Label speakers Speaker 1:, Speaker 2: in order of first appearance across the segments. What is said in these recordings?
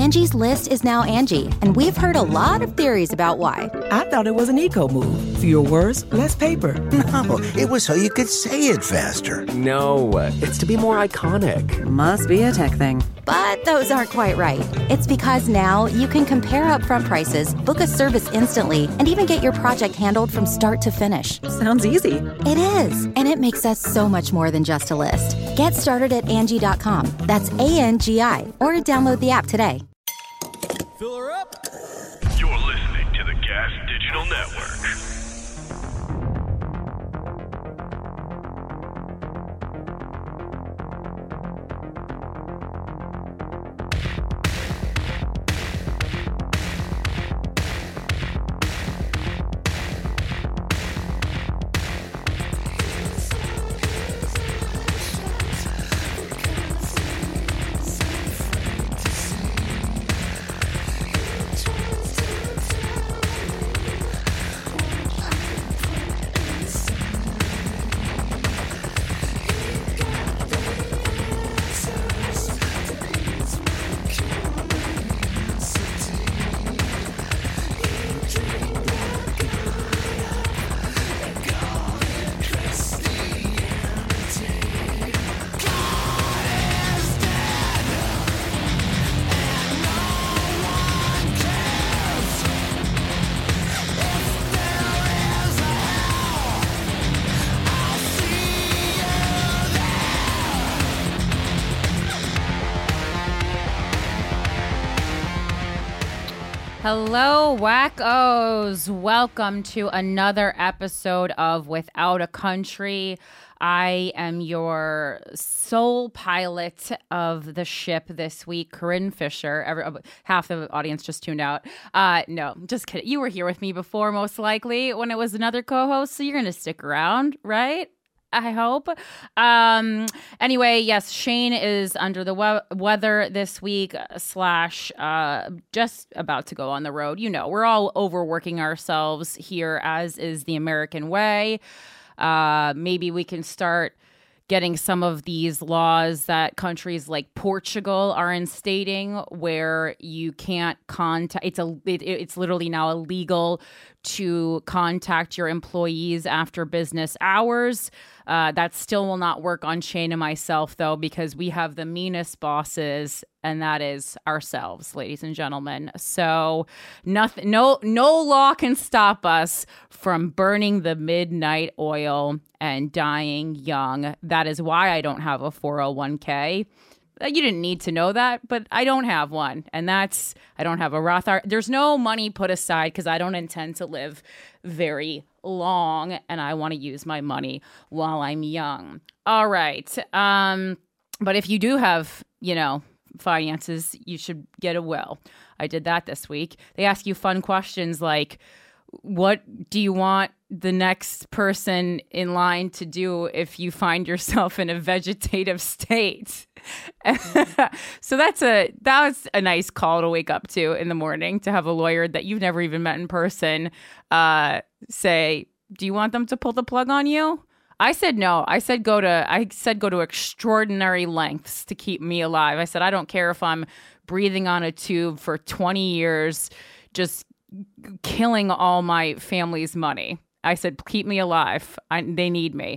Speaker 1: Angie's List is now Angie, and we've heard a lot of theories about why.
Speaker 2: I thought it was an eco move. Fewer words, less paper.
Speaker 3: No, it was so you could say it faster.
Speaker 4: No, it's to be more iconic.
Speaker 5: Must be a tech thing.
Speaker 1: But those aren't quite right. It's because now you can compare upfront prices, book a service instantly, and even get your project handled from start to finish.
Speaker 5: Sounds easy.
Speaker 1: It is, and it makes us so much more than just a list. Get started at Angie.com. That's ANGI, or download the app today.
Speaker 6: Fill her up.
Speaker 7: You're listening to the Gas Digital Network.
Speaker 8: Hello, wackos. Welcome to another episode of Without a Country. I am your sole pilot of the ship this week, Corinne Fisher. Half the audience just tuned out. No, just kidding. You were here with me before, most likely, when it was another co-host, so you're going to stick around, right? I hope. Anyway, yes, Shane is under the weather this week, slash just about to go on the road. You know, we're all overworking ourselves here, as is the American way. Maybe we can start getting some of these laws that countries like Portugal are instating, where you can't contact. It's literally now illegal to contact your employees after business hours. That still will not work on Shane and myself, though, because we have the meanest bosses, and that is ourselves, ladies and gentlemen. So nothing, no law can stop us from burning the midnight oil and dying young. That is why I don't have a 401k. You didn't need to know that, but I don't have one. And I don't have a Roth. There's no money put aside because I don't intend to live very long, and I want to use my money while I'm young. All right. But if you do have, finances, you should get a will. I did that this week. They ask you fun questions like, what do you want the next person in line to do if you find yourself in a vegetative state? So that was a nice call to wake up to in the morning, to have a lawyer that you've never even met in person say, do you want them to pull the plug on you? I said no. I said go to extraordinary lengths to keep me alive. I said, I don't care if I'm breathing on a tube for 20 years, just killing all my family's money. I said, keep me alive. They need me.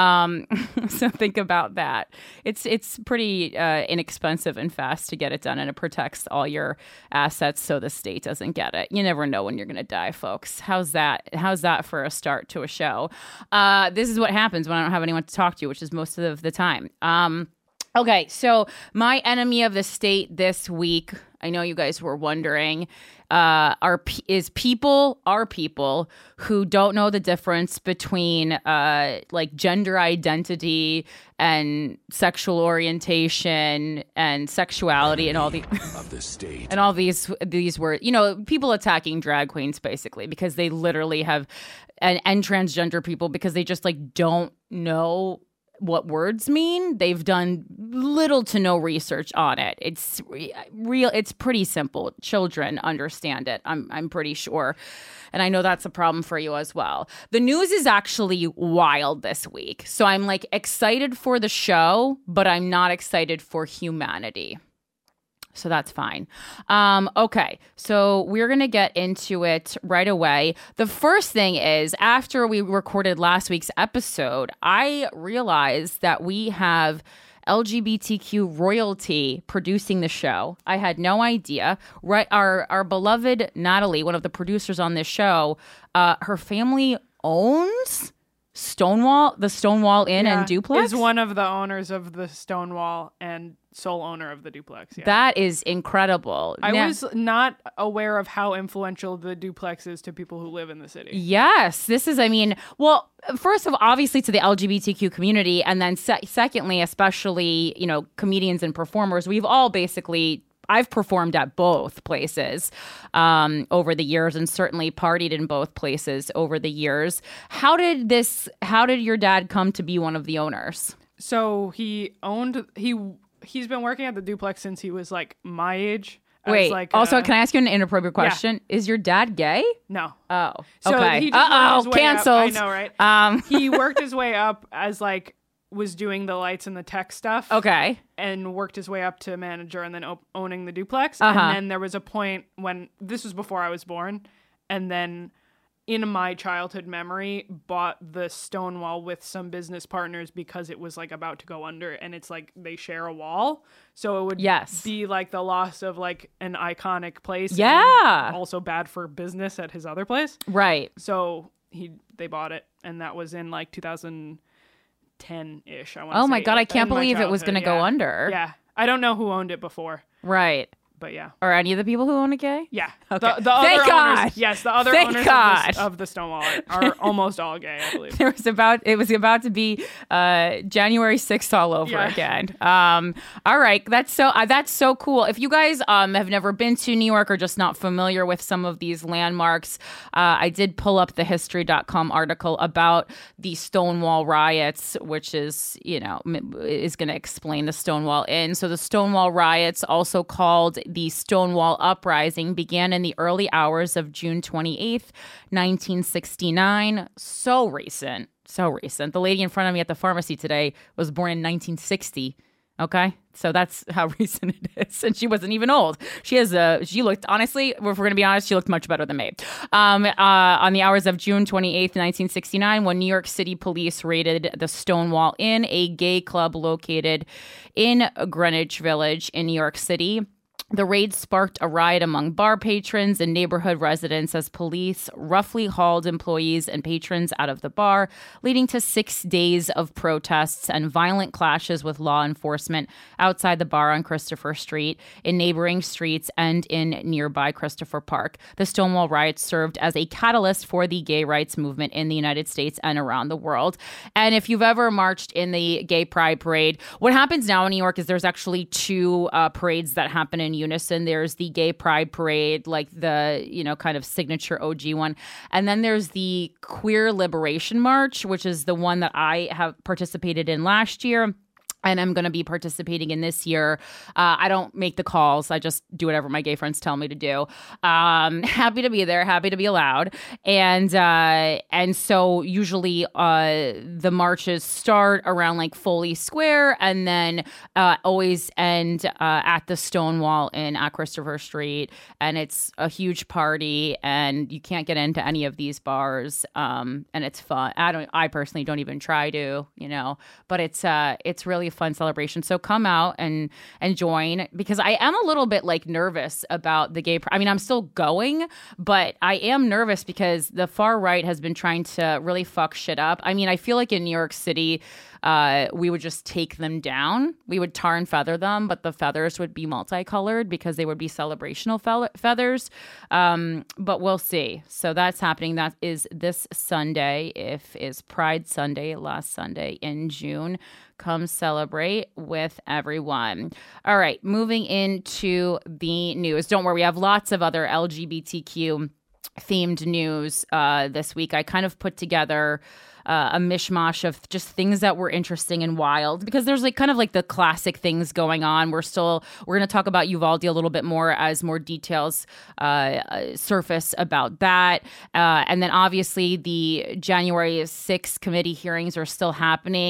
Speaker 8: So think about that. It's pretty inexpensive and fast to get it done, and it protects all your assets so the state doesn't get it. You never know when you're going to die, folks. How's that for a start to a show? This is what happens when I don't have anyone to talk to, which is most of the time. Okay, so my enemy of the state this week, I know you guys were wondering, are people who don't know the difference between like gender identity and sexual orientation and sexuality and all the
Speaker 4: of the state
Speaker 8: and all these words. People attacking drag queens basically because they literally have and transgender people because they just like don't know what words mean. They've done little to no research on it. It's real. It's pretty simple. Children understand it. I'm pretty sure. And I know that's a problem for you as well. The news is actually wild this week. So I'm like excited for the show, but I'm not excited for humanity. So that's fine. Okay, so we're going to get into it right away. The first thing is, after we recorded last week's episode, I realized that we have LGBTQ royalty producing the show. I had no idea. Right, our beloved Natalie, one of the producers on this show, her family owns Stonewall, the Stonewall Inn and Duplex.
Speaker 9: Is one of the owners of the Stonewall and sole owner of the Duplex. Yeah.
Speaker 8: That is incredible.
Speaker 9: I was not aware of how influential the Duplex is to people who live in the city.
Speaker 8: Yes, this is, well, first of all, obviously to the LGBTQ community, and then secondly, especially, comedians and performers, we've all basically, I've performed at both places over the years, and certainly partied in both places over the years. How did your dad come to be one of the owners?
Speaker 9: So he's been working at the Duplex since he was like my age.
Speaker 8: Wait, also, can I ask you an inappropriate question? Yeah. Is your dad gay?
Speaker 9: No.
Speaker 8: Oh,
Speaker 9: so
Speaker 8: okay.
Speaker 9: He just
Speaker 8: canceled.
Speaker 9: I know, right? He worked his way up as was doing the lights and the tech stuff.
Speaker 8: Okay.
Speaker 9: And worked his way up to manager and then owning the Duplex. And then there was a point when, this was before I was born, and then in my childhood memory, bought the Stonewall with some business partners because it was about to go under, and it's they share a wall. So it would be the loss of an iconic place.
Speaker 8: Yeah.
Speaker 9: And also bad for business at his other place.
Speaker 8: Right.
Speaker 9: So they bought it, and that was in 2010-ish.
Speaker 8: Oh my God, I can't believe it was going to go under.
Speaker 9: Yeah. I don't know who owned it before.
Speaker 8: But yeah. Are any of the people who own it gay?
Speaker 9: Yeah.
Speaker 8: Okay.
Speaker 9: The other
Speaker 8: God.
Speaker 9: Owners, yes, the other
Speaker 8: Thank
Speaker 9: owners
Speaker 8: God.
Speaker 9: Of the Stonewall are almost all gay, I believe.
Speaker 8: It was about to be January 6th all over again. All right. That's so cool. If you guys have never been to New York or just not familiar with some of these landmarks, I did pull up the history.com article about the Stonewall riots, which is going to explain the Stonewall Inn. So the Stonewall riots, also called the Stonewall Uprising, began in the early hours of June 28th, 1969. So recent. The lady in front of me at the pharmacy today was born in 1960. Okay, so that's how recent it is, and she wasn't even old. She looked, honestly, if we're going to be honest, she looked much better than me. On the hours of June 28th, 1969, when New York City police raided the Stonewall Inn, a gay club located in Greenwich Village in New York City. The raid sparked a riot among bar patrons and neighborhood residents as police roughly hauled employees and patrons out of the bar, leading to 6 days of protests and violent clashes with law enforcement outside the bar on Christopher Street, in neighboring streets, and in nearby Christopher Park. The Stonewall riots served as a catalyst for the gay rights movement in the United States and around the world. And if you've ever marched in the Gay Pride Parade, what happens now in New York is there's actually two parades that happen in unison. There's the Gay Pride Parade, the, kind of signature OG one. And then there's the Queer Liberation March, which is the one that I have participated in last year. And I'm going to be participating in this year. I don't make the calls. I just do whatever my gay friends tell me to do. Happy to be there. Happy to be allowed. And so usually the marches start around Foley Square, and then always end at the Stonewall Inn at Christopher Street. And it's a huge party, and you can't get into any of these bars. And it's fun. I personally don't even try to, but it's really fun celebration. So come out and join, because I am a little bit nervous about the gay. I'm still going, but I am nervous because the far right has been trying to really fuck shit up. I feel like in New York City, we would just take them down. We would tar and feather them, but the feathers would be multicolored because they would be celebrational feathers. But we'll see. So that's happening. That is this Sunday. Is Pride Sunday, last Sunday in June. Come celebrate with everyone. All right, moving into the news. Don't worry, we have lots of other LGBTQ themed news this week. I kind of put together a mishmash of just things that were interesting and wild, because there's kind of the classic things going on. We're going to talk about Uvalde a little bit more as more details surface about that. And then obviously the January 6th committee hearings are still happening.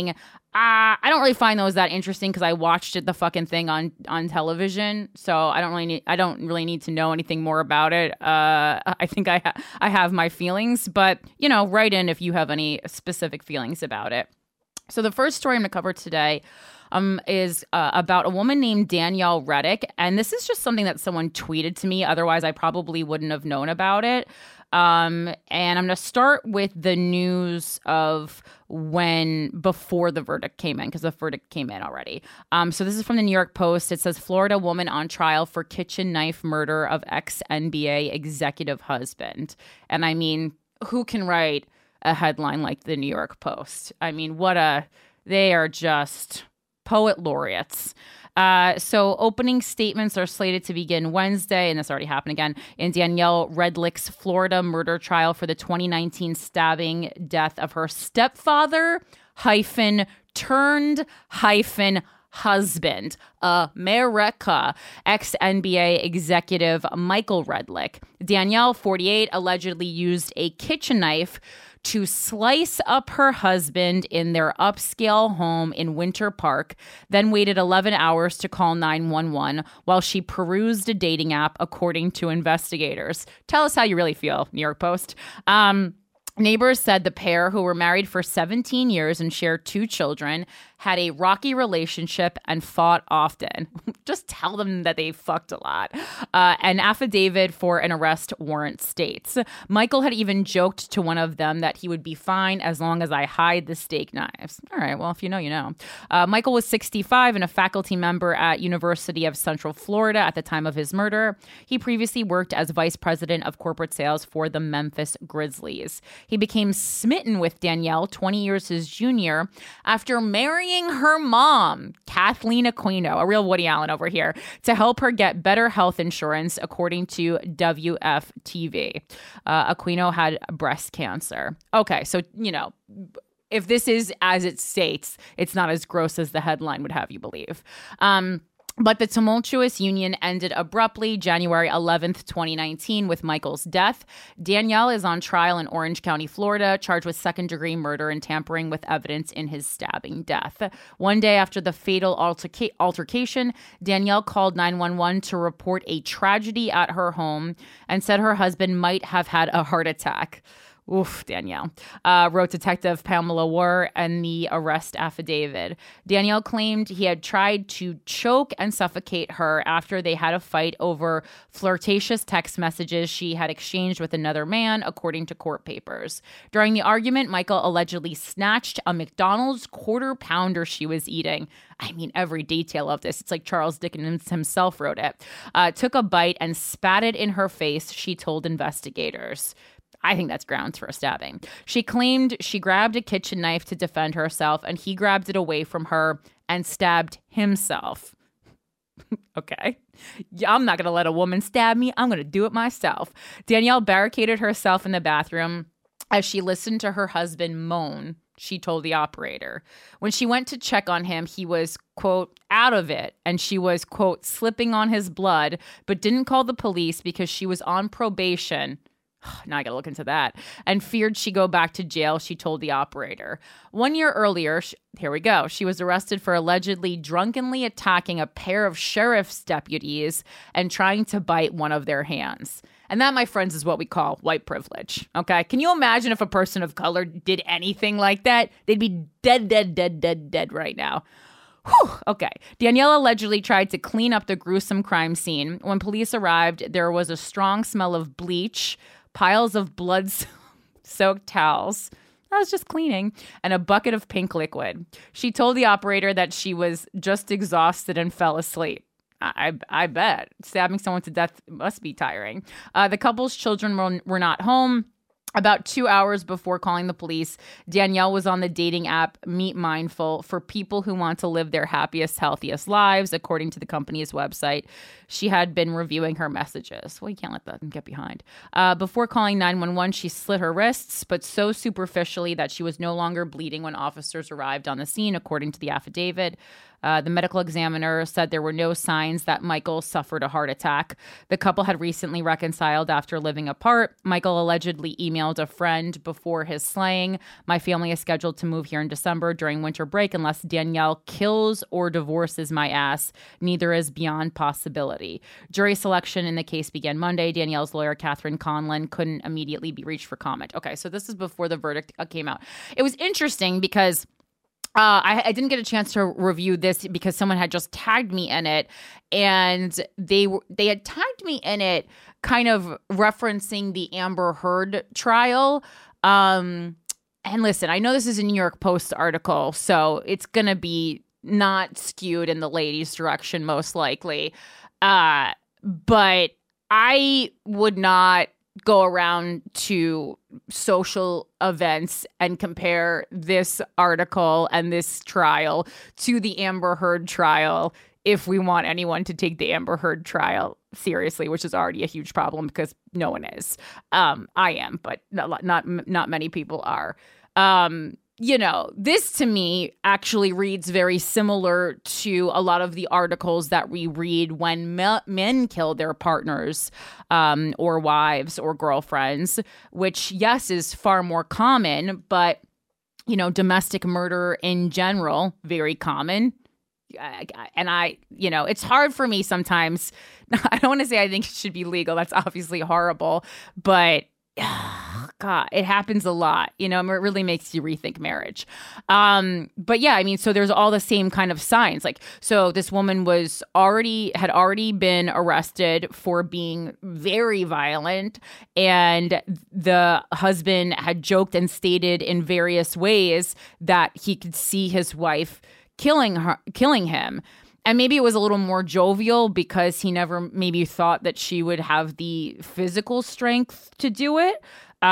Speaker 8: I don't really find those that interesting because I watched the fucking thing on television, so I don't really need to know anything more about it. I think I have my feelings, but write in if you have any specific feelings about it. So the first story I'm going to cover today is about a woman named Danielle Reddick, and this is just something that someone tweeted to me. Otherwise, I probably wouldn't have known about it. And I'm going to start with the news of before the verdict came in, because the verdict came in already. So this is from the New York Post. It says Florida woman on trial for kitchen knife murder of ex-NBA executive husband. And I mean, who can write a headline like the New York Post? I mean, they are just poet laureates. So opening statements are slated to begin Wednesday, and this already happened again, in Danielle Reddick's Florida murder trial for the 2019 stabbing death of her stepfather turned husband, America, ex-NBA executive Michael Reddick. Danielle, 48, allegedly used a kitchen knife to slice up her husband in their upscale home in Winter Park, then waited 11 hours to call 911 while she perused a dating app, according to investigators. Tell us how you really feel, New York Post. Neighbors said the pair, who were married for 17 years and shared 2 children, had a rocky relationship and fought often. Just tell them that they fucked a lot. An affidavit for an arrest warrant states. Michael had even joked to one of them that he would be fine as long as I hide the steak knives. All right, well, if you know, you know. Michael was 65 and a faculty member at University of Central Florida at the time of his murder. He previously worked as vice president of corporate sales for the Memphis Grizzlies. He became smitten with Danielle, 20 years his junior, after marrying her mom, Kathleen Aquino, a real Woody Allen over here, to help her get better health insurance, according to WFTV. Aquino had breast cancer. Okay, so, if this is as it states, it's not as gross as the headline would have you believe. But the tumultuous union ended abruptly January 11th, 2019, with Michael's death. Danielle is on trial in Orange County, Florida, charged with second-degree murder and tampering with evidence in his stabbing death. One day after the fatal altercation, Danielle called 911 to report a tragedy at her home and said her husband might have had a heart attack. Oof, Danielle, wrote Detective Pamela Warr in the arrest affidavit. Danielle claimed he had tried to choke and suffocate her after they had a fight over flirtatious text messages she had exchanged with another man, according to court papers. During the argument, Michael allegedly snatched a McDonald's quarter pounder she was eating. I mean, every detail of this. It's like Charles Dickens himself wrote it. Took a bite and spat it in her face, she told investigators. I think that's grounds for a stabbing. She claimed she grabbed a kitchen knife to defend herself, and he grabbed it away from her and stabbed himself. Okay. I'm not going to let a woman stab me. I'm going to do it myself. Danielle barricaded herself in the bathroom as she listened to her husband moan, she told the operator. When she went to check on him, he was, quote, out of it, and she was, quote, slipping on his blood, but didn't call the police because she was on probation. Now I got to look into that. And feared she'd go back to jail, she told the operator. 1 year earlier, here we go, she was arrested for allegedly drunkenly attacking a pair of sheriff's deputies and trying to bite one of their hands. And that, my friends, is what we call white privilege. Okay? Can you imagine if a person of color did anything like that? They'd be dead right now. Whew, okay. Danielle allegedly tried to clean up the gruesome crime scene. When police arrived, there was a strong smell of bleach, piles of blood-soaked towels. I was just cleaning, and a bucket of pink liquid. She told the operator that she was just exhausted and fell asleep. I bet. Stabbing someone to death must be tiring. The couple's children were not home. About 2 hours before calling the police, Danielle was on the dating app Meet Mindful for people who want to live their happiest, healthiest lives, according to the company's website. She had been reviewing her messages. Well, you can't let that get behind. Before calling 911, she slit her wrists, but so superficially that she was no longer bleeding when officers arrived on the scene, according to the affidavit. The medical examiner said there were no signs that Michael suffered a heart attack. The couple had recently reconciled after living apart. Michael allegedly emailed a friend before his slaying. My family is scheduled to move here in December during winter break unless Danielle kills or divorces my ass. Neither is beyond possibility. Jury selection in the case began Monday. Danielle's lawyer, Catherine Conlon, couldn't immediately be reached for comment. Okay, so this is before the verdict came out. It was interesting because I didn't get a chance to review this because someone had just tagged me in it, and they had tagged me in it kind of referencing the Amber Heard trial. And listen, I know this is a New York Post article, so it's going to be not skewed in the ladies' direction, most likely. But I would not go around to social events and compare this article and this trial to the Amber Heard trial if we want anyone to take the Amber Heard trial seriously, which is already a huge problem because no one is. I am, but not many people are. This to me actually reads very similar to a lot of the articles that we read when men kill their partners or wives or girlfriends, which, yes, is far more common, but, domestic murder in general, very common. And it's hard for me sometimes. I don't want to say I think it should be legal. That's obviously horrible, but God, it happens a lot. It really makes you rethink marriage. But yeah, so there's all the same kind of signs. So this woman had already been arrested for being very violent, and the husband had joked and stated in various ways that he could see his wife killing him. And maybe it was a little more jovial because he never maybe thought that she would have the physical strength to do it.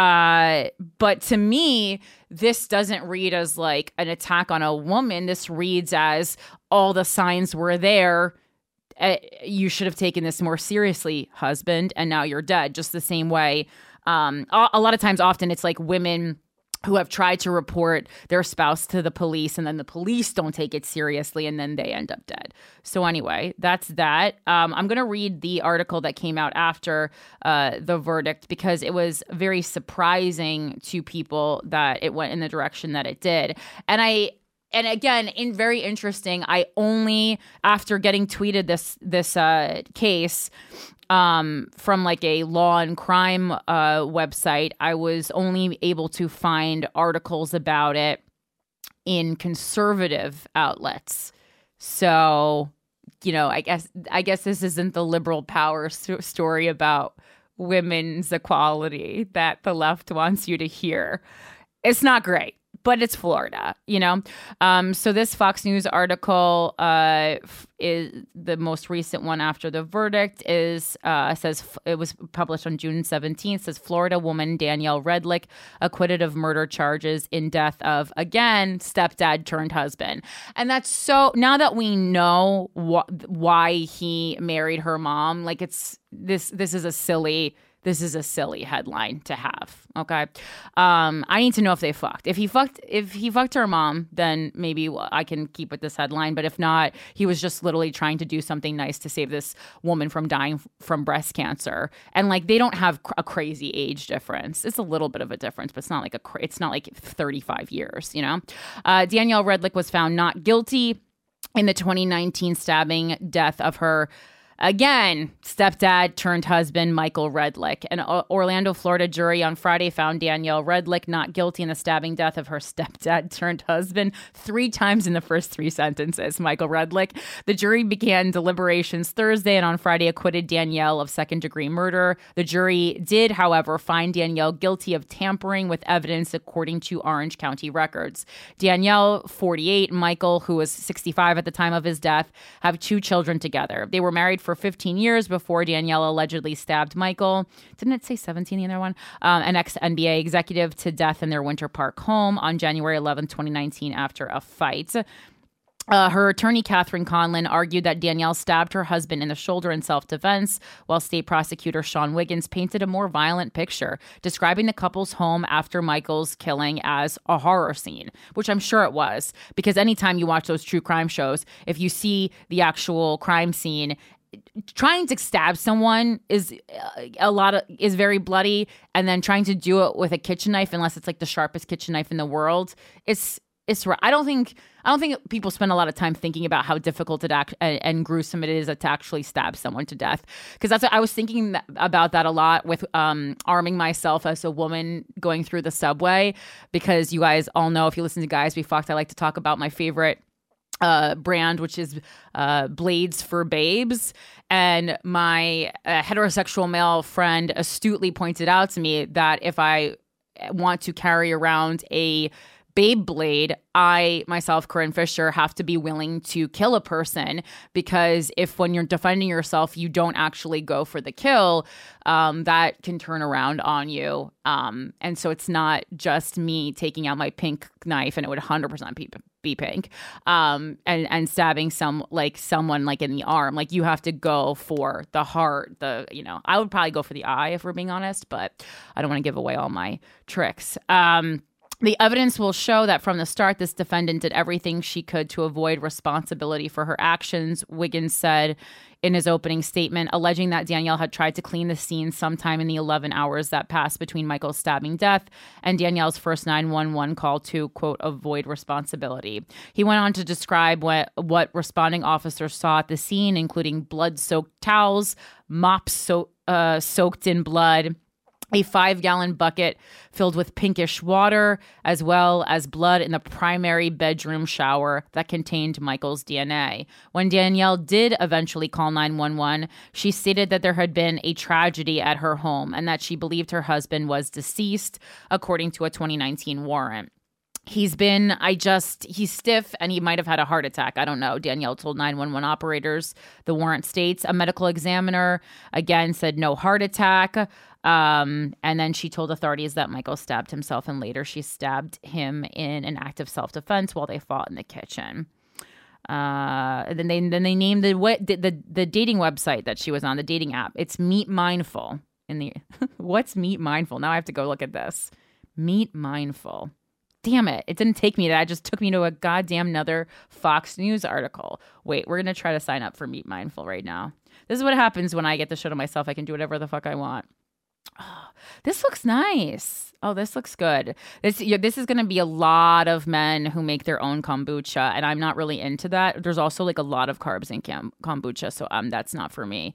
Speaker 8: But to me, this doesn't read as like an attack on a woman. This reads as all the signs were there. You should have taken this more seriously, husband, and now you're dead. Just the same way. A lot of times, often it's like women who have tried to report their spouse to the police, and then the police don't take it seriously, and then they end up dead. So anyway, that's that. I'm going to read the article that came out after the verdict because it was very surprising to people that it went in the direction that it did. And again, very interesting, I only, after getting tweeted this case from like a law and crime website, I was only able to find articles about it in conservative outlets. So, I guess this isn't the liberal power story about women's equality that the left wants you to hear. It's not great. But it's Florida, So this Fox News article is the most recent one after the verdict. Says it was published on June 17th. Says Florida woman Danielle Redlick acquitted of murder charges in death of, again, stepdad turned husband. And that's so, now that we know why he married her mom, like this is a silly headline to have. Okay. I need to know if they fucked. If he fucked her mom, then maybe I can keep with this headline. But if not, he was just literally trying to do something nice to save this woman from dying from breast cancer. And like, they don't have a crazy age difference. It's a little bit of a difference, but it's not like 35 years, Danielle Redlick was found not guilty in the 2019 stabbing death of her, again, stepdad turned husband, Michael Redlick. An Orlando, Florida jury on Friday found Danielle Redlick not guilty in the stabbing death of her stepdad turned husband 3 times in the first 3 sentences, Michael Redlick. The jury began deliberations Thursday and on Friday acquitted Danielle of second-degree murder. The jury did, however, find Danielle guilty of tampering with evidence according to Orange County records. Danielle, 48, Michael, who was 65 at the time of his death, have 2 children together. They were married for 15 years before Danielle allegedly stabbed Michael. Didn't it say 17, the other one? An ex-NBA executive to death in their Winter Park home on January 11, 2019 after a fight. Her attorney, Catherine Conlon, argued that Danielle stabbed her husband in the shoulder in self-defense, while state prosecutor Sean Wiggins painted a more violent picture, describing the couple's home after Michael's killing as a horror scene, which I'm sure it was, because anytime you watch those true crime shows, if you see the actual crime scene, trying to stab someone is very bloody, and then trying to do it with a kitchen knife, unless it's like the sharpest kitchen knife in the world, it's I don't think people spend a lot of time thinking about how difficult and gruesome it is to actually stab someone to death. Because that's what I was thinking about that a lot with arming myself as a woman going through the subway. Because you guys all know, if you listen to Guys We Fucked, I like to talk about my favorite brand, which is Blades for Babes. And my heterosexual male friend astutely pointed out to me that if I want to carry around a babe blade, I myself, Corinne Fisher, have to be willing to kill a person, because if when you're defending yourself you don't actually go for the kill, that can turn around on you. And so it's not just me taking out my pink knife, and it would 100% be pink, and stabbing someone like in the arm. Like, you have to go for the heart. I would probably go for the eye, if we're being honest, but I don't want to give away all my tricks. The evidence will show that from the start, this defendant did everything she could to avoid responsibility for her actions, Wiggins said in his opening statement, alleging that Danielle had tried to clean the scene sometime in the 11 hours that passed between Michael's stabbing death and Danielle's first 911 call to, quote, avoid responsibility. He went on to describe what responding officers saw at the scene, including blood-soaked towels, mops soaked in blood, a 5-gallon bucket filled with pinkish water, as well as blood in the primary bedroom shower that contained Michael's DNA. When Danielle did eventually call 911, she stated that there had been a tragedy at her home and that she believed her husband was deceased, according to a 2019 warrant. He's stiff and he might have had a heart attack. I don't know. Danielle told 911 operators. The warrant states a medical examiner again said no heart attack. And then she told authorities that Michael stabbed himself, and later she stabbed him in an act of self-defense while they fought in the kitchen. Then they named the dating website that she was on, the dating app. It's Meet Mindful. What's Meet Mindful? Now I have to go look at this. Meet Mindful. Damn it. It didn't take me to that. It just took me to a goddamn another Fox News article. Wait, we're going to try to sign up for Meet Mindful right now. This is what happens when I get the show to myself. I can do whatever the fuck I want. Oh, this looks nice. Oh, this looks good. This is going to be a lot of men who make their own kombucha, and I'm not really into that. There's also like a lot of carbs in kombucha, so that's not for me.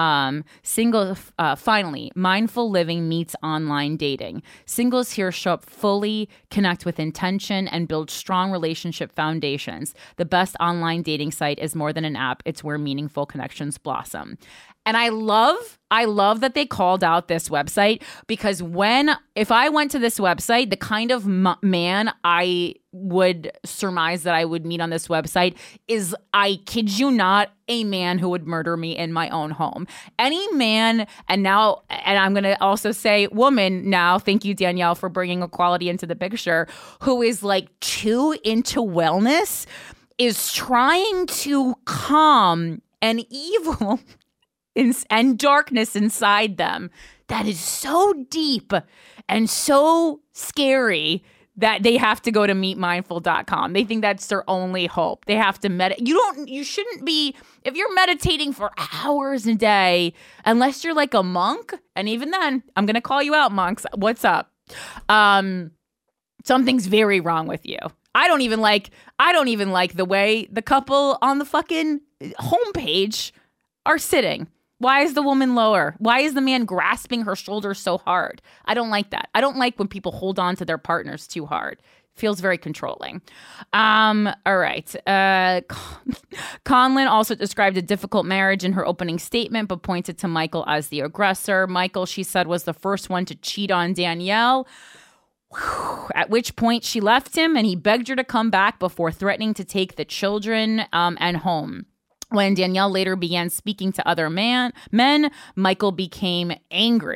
Speaker 8: Finally, mindful living meets online dating. Singles here show up fully, connect with intention, and build strong relationship foundations. The best online dating site is more than an app. It's where meaningful connections blossom. And I love that they called out this website, because if I went to this website, the kind of man I would surmise that I would meet on this website is, I kid you not, a man who would murder me in my own home. Any man, and I'm going to also say woman now, thank you, Danielle, for bringing equality into the picture, who is like too into wellness, is trying to calm an evil and darkness inside them that is so deep and so scary that they have to go to meetmindful.com. They think that's their only hope. They have to meditate. You shouldn't be, if you're meditating for hours a day, unless you're like a monk, and even then, I'm going to call you out, monks. What's up? Something's very wrong with you. I don't even like the way the couple on the fucking homepage are sitting. Why is the woman lower? Why is the man grasping her shoulders so hard? I don't like that. I don't like when people hold on to their partners too hard. Feels very controlling. All right. Conlon also described a difficult marriage in her opening statement, but pointed to Michael as the aggressor. Michael, she said, was the first one to cheat on Danielle, at which point she left him and he begged her to come back before threatening to take the children and home. When Danielle later began speaking to other men, Michael became angry.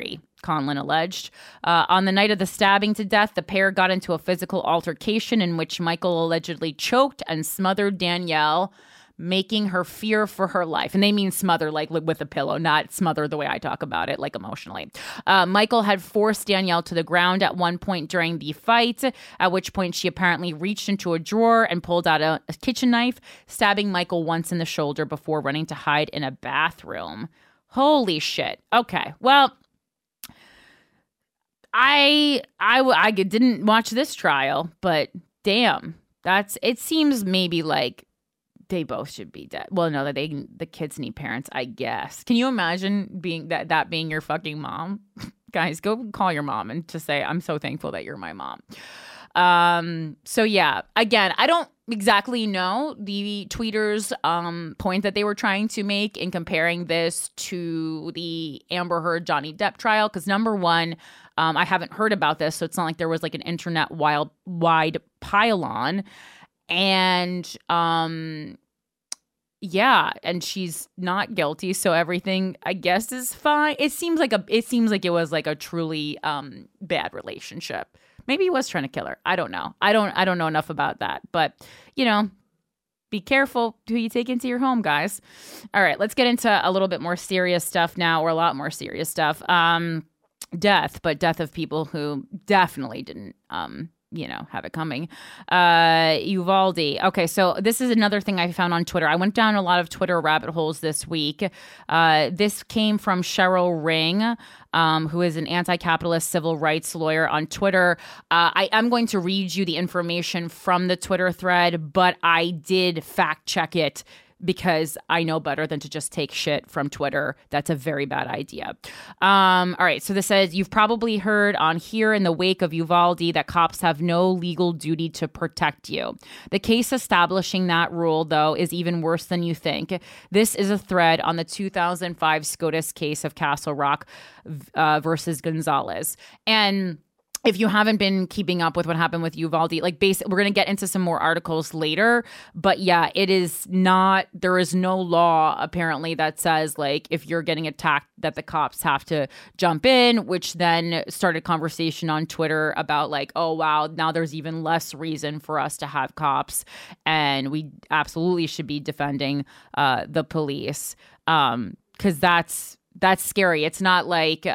Speaker 8: Conlon alleged. On the night of the stabbing to death, the pair got into a physical altercation in which Michael allegedly choked and smothered Danielle, making her fear for her life. And they mean smother like with a pillow, not smother the way I talk about it, like emotionally. Michael had forced Danielle to the ground at one point during the fight, at which point she apparently reached into a drawer and pulled out a kitchen knife, stabbing Michael once in the shoulder before running to hide in a bathroom. Holy shit. Okay, well, I didn't watch this trial, but damn, it seems maybe like they both should be dead. Well, no, the kids need parents, I guess. Can you imagine being that being your fucking mom? Guys, go call your mom and just say, I'm so thankful that you're my mom. So yeah, again, I don't exactly know the tweeters' point that they were trying to make in comparing this to the Amber Heard Johnny Depp trial. Because number one, I haven't heard about this, so it's not like there was like an internet wide pile-on. And yeah, and she's not guilty, so everything I guess is fine. It seems like it was like a truly bad relationship. Maybe he was trying to kill her. I don't know. I don't know enough about that. But, be careful who you take into your home, guys. All right, let's get into a little bit more serious stuff now, or a lot more serious stuff. Death of people who definitely didn't have it coming. Uvalde. Okay, so this is another thing I found on Twitter. I went down a lot of Twitter rabbit holes this week. This came from Cheryl Ring, who is an anti-capitalist civil rights lawyer on Twitter. I am going to read you the information from the Twitter thread, but I did fact check it because I know better than to just take shit from Twitter. That's a very bad idea. All right, so this says, you've probably heard on Here in the Wake of Uvalde that cops have no legal duty to protect you. The case establishing that rule, though, is even worse than you think. This is a thread on the 2005 SCOTUS case of Castle Rock versus Gonzalez. And if you haven't been keeping up with what happened with Uvalde, we're going to get into some more articles later. But yeah, there is no law apparently that says like if you're getting attacked that the cops have to jump in, which then started conversation on Twitter about like, oh, wow, now there's even less reason for us to have cops. And we absolutely should be defending the police because that's scary. It's not like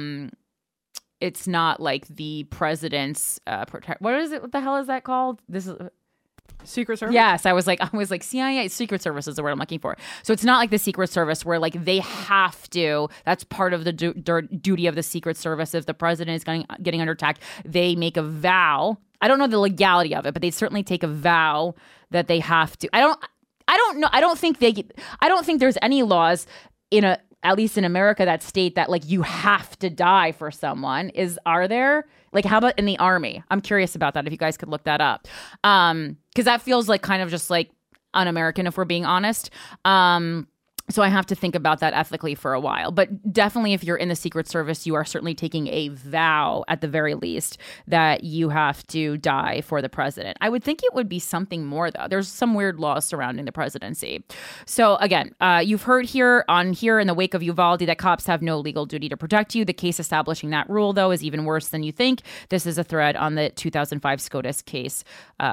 Speaker 8: the president's what is it? What the hell is that called? This is
Speaker 9: Secret Service?
Speaker 8: Yes, I was like CIA, Secret Service is the word I'm looking for. So it's not like the Secret Service where like they have to, that's part of the duty of the Secret Service. If the president is getting under attack, they make a vow. I don't know the legality of it, but they certainly take a vow that they have to. I don't know. I don't think there's any laws at least in America that state that like you have to die for someone. Are there? Like, how about in the army? I'm curious about that. If you guys could look that up. Because that feels like kind of just like un-American, if we're being honest. So I have to think about that ethically for a while. But definitely if you're in the Secret Service, you are certainly taking a vow at the very least that you have to die for the president. I would think it would be something more, though. There's some weird laws surrounding the presidency. So again, you've heard Here in the Wake of Uvalde that cops have no legal duty to protect you. The case establishing that rule, though, is even worse than you think. This is a thread on the 2005 SCOTUS case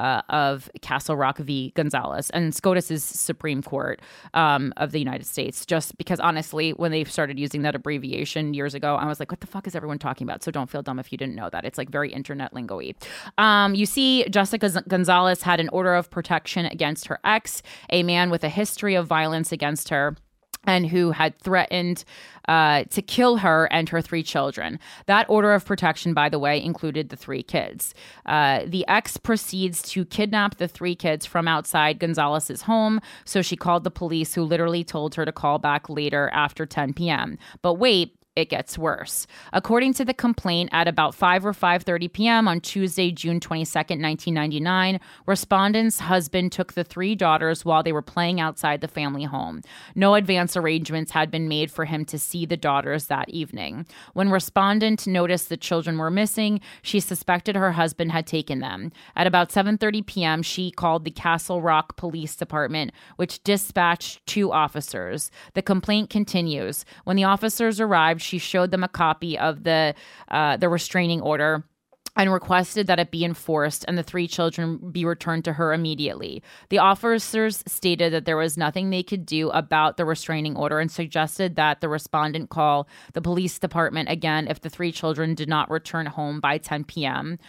Speaker 8: of Castle Rock v. Gonzalez. And SCOTUS is Supreme Court of the United States, just because honestly, when they started using that abbreviation years ago, I was like, what the fuck is everyone talking about? So don't feel dumb if you didn't know that. It's like very internet lingo-y. You see, Jessica Gonzalez had an order of protection against her ex, a man with a history of violence against her, and who had threatened to kill her and her 3 children. That order of protection, by the way, included the 3 kids. The ex proceeds to kidnap the 3 kids from outside Gonzalez's home, so she called the police, who literally told her to call back later after 10 p.m. But wait, it gets worse. According to the complaint, at about 5 or 5:30 p.m. on Tuesday, June 22nd, 1999, respondent's husband took the 3 daughters while they were playing outside the family home. No advance arrangements had been made for him to see the daughters that evening. When respondent noticed the children were missing, she suspected her husband had taken them. At about 7:30 p.m., she called the Castle Rock Police Department, which dispatched 2 officers. The complaint continues. When the officers arrived, she showed them a copy of the restraining order and requested that it be enforced and the 3 children be returned to her immediately. The officers stated that there was nothing they could do about the restraining order and suggested that the respondent call the police department again if the 3 children did not return home by 10 p.m.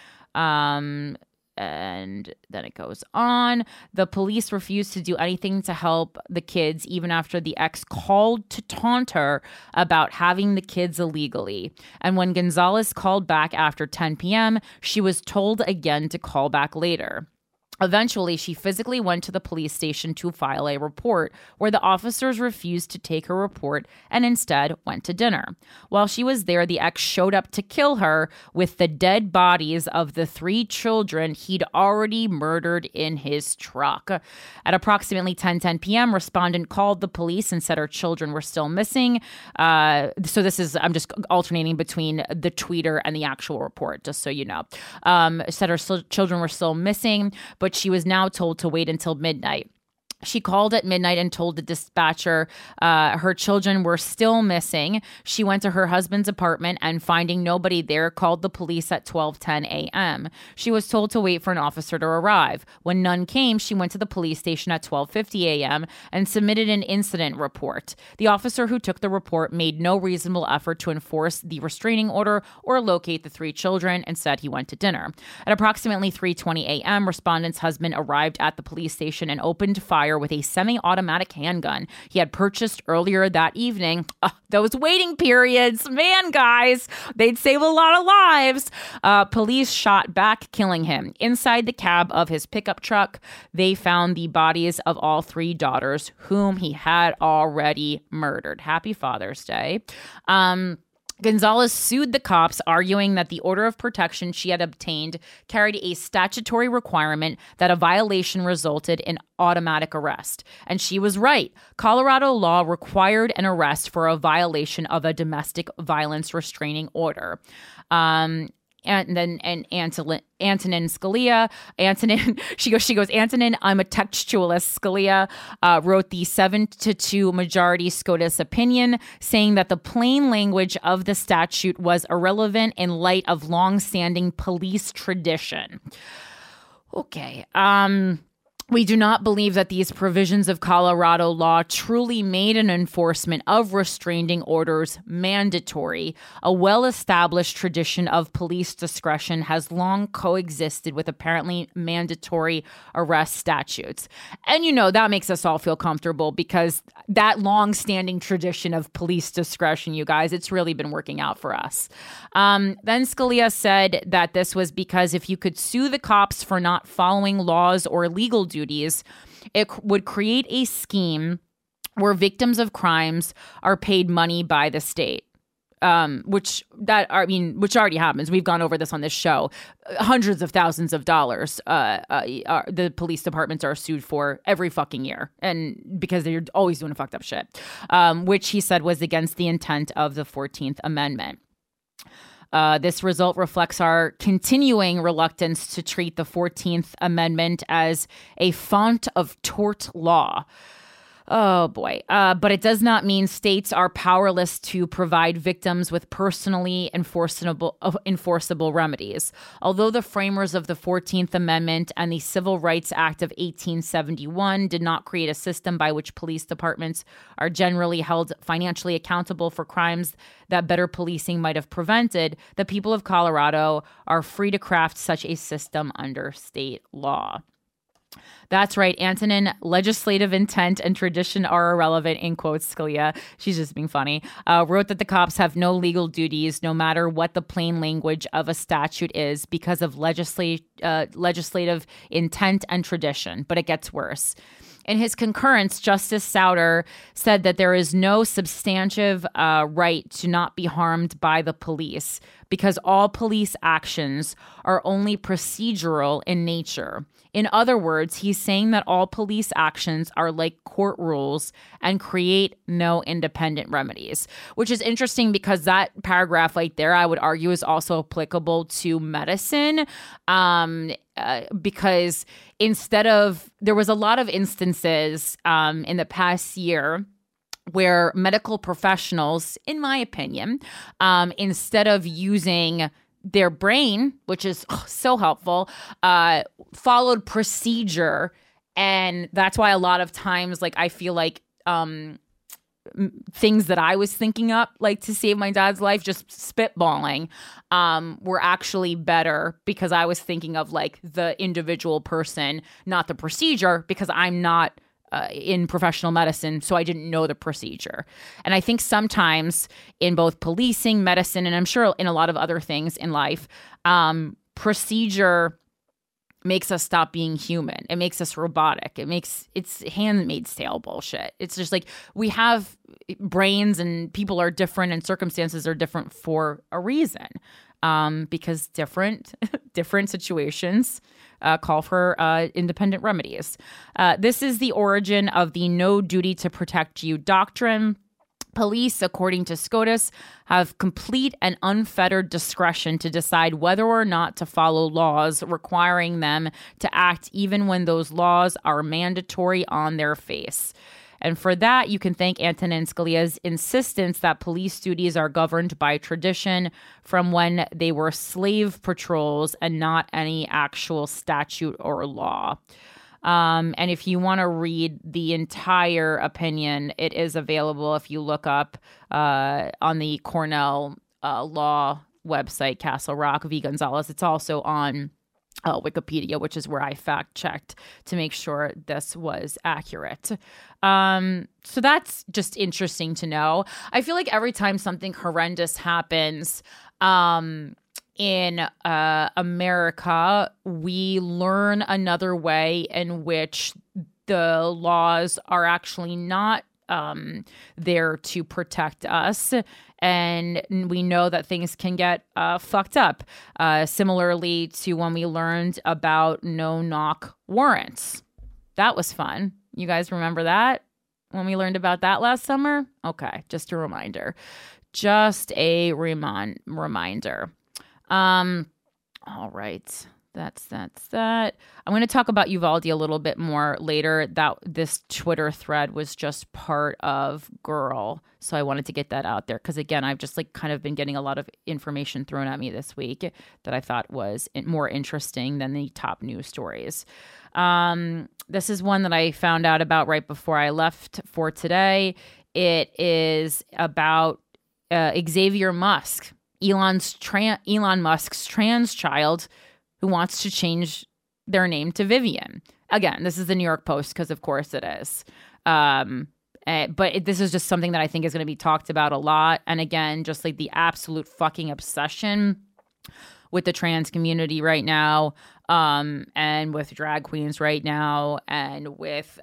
Speaker 8: And then it goes on. The police refused to do anything to help the kids, even after the ex called to taunt her about having the kids illegally. And when Gonzalez called back after 10 p.m., she was told again to call back later. Eventually, she physically went to the police station to file a report, where the officers refused to take her report and instead went to dinner. While she was there, the ex showed up to kill her with the dead bodies of the 3 children he'd already murdered in his truck. At approximately 10:10 p.m., respondent called the police and said her children were still missing. I'm just alternating between the tweeter and the actual report, just so you know. Said her children were still missing, but she was now told to wait until midnight. She called at midnight and told the dispatcher her children were still missing. She went to her husband's apartment and, finding nobody there, called the police at 12:10 a.m. She was told to wait for an officer to arrive. When none came, she went to the police station at 12:50 a.m. and submitted an incident report. The officer who took the report made no reasonable effort to enforce the restraining order or locate the 3 children and said he went to dinner. At approximately 3:20 a.m., respondent's husband arrived at the police station and opened fire with a semi-automatic handgun he had purchased earlier that evening. Those waiting periods, man, guys, they'd save a lot of lives. Police shot back, killing him. Inside the cab of his pickup truck, they found the bodies of all 3 daughters, whom he had already murdered. Happy Father's Day. Gonzalez sued the cops, arguing that the order of protection she had obtained carried a statutory requirement that a violation resulted in automatic arrest. And she was right. Colorado law required an arrest for a violation of a domestic violence restraining order. Antonin Scalia, she goes, Antonin, I'm a textualist. Scalia wrote the 7-2 majority SCOTUS opinion, saying that the plain language of the statute was irrelevant in light of longstanding police tradition. Okay. We do not believe that these provisions of Colorado law truly made an enforcement of restraining orders mandatory. A well-established tradition of police discretion has long coexisted with apparently mandatory arrest statutes. And, that makes us all feel comfortable, because that long-standing tradition of police discretion, you guys, it's really been working out for us. Then Scalia said that this was because if you could sue the cops for not following laws or legal duties, it would create a scheme where victims of crimes are paid money by the state. Which already happens. We've gone over this on this show. Hundreds of thousands of dollars the police departments are sued for every fucking year, and because they're always doing fucked up shit, which he said was against the intent of the 14th Amendment. This result reflects our continuing reluctance to treat the 14th Amendment as a font of tort law. Oh, boy. But it does not mean states are powerless to provide victims with personally enforceable remedies. Although the framers of the 14th Amendment and the Civil Rights Act of 1871 did not create a system by which police departments are generally held financially accountable for crimes that better policing might have prevented, the people of Colorado are free to craft such a system under state law. That's right, Antonin. Legislative intent and tradition are irrelevant, in quotes, Scalia. She's just being funny. Wrote that the cops have no legal duties, no matter what the plain language of a statute is, because of legislative intent and tradition. But it gets worse. In his concurrence, Justice Souter said that there is no substantive right to not be harmed by the police, because all police actions are only procedural in nature. In other words, he's saying that all police actions are like court rules and create no independent remedies, which is interesting because that paragraph right there, I would argue, is also applicable to medicine. Because there was a lot of instances in the past year where medical professionals, in my opinion, instead of using their brain, which is so helpful, followed procedure. And that's why a lot of times, like, I feel like things that I was thinking up, like to save my dad's life, just spitballing, were actually better because I was thinking of like the individual person, not the procedure, because I'm not in professional medicine, so I didn't know the procedure. And I think sometimes in both policing, medicine, and I'm sure in a lot of other things in life, procedure makes us stop being human. It makes us robotic. It's Handmaid's Tale bullshit. It's just like we have brains and people are different and circumstances are different for a reason, because different situations call for independent remedies. This is the origin of the no duty to protect you doctrine. Police, according to SCOTUS, have complete and unfettered discretion to decide whether or not to follow laws requiring them to act even when those laws are mandatory on their face. And for that, you can thank Antonin Scalia's insistence that police duties are governed by tradition from when they were slave patrols and not any actual statute or law. And if you want to read the entire opinion, it is available if you look up on the Cornell Law website, Castle Rock v. Gonzalez. It's also on Wikipedia, which is where I fact-checked to make sure this was accurate. So that's just interesting to know. I feel like every time something horrendous happens in America, we learn another way in which the laws are actually not there to protect us. And we know that things can get fucked up. Similarly to when we learned about no-knock warrants. That was fun. You guys remember that? When we learned about that last summer? Okay, just a reminder. Just a reminder. All right. That's that. I'm going to talk about Uvalde a little bit more later. That this Twitter thread was just part of Girl. So I wanted to get that out there. Because again, I've just like kind of been getting a lot of information thrown at me this week that I thought was more interesting than the top news stories. This is one that I found out about right before I left for today. It is about Xavier Musk, Elon Musk's trans child, who wants to change their name to Vivian. Again, this is the New York Post because, of course, it is. But this is just something that I think is going to be talked about a lot. And again, just like the absolute fucking obsession with the trans community right now, and with drag queens right now, and with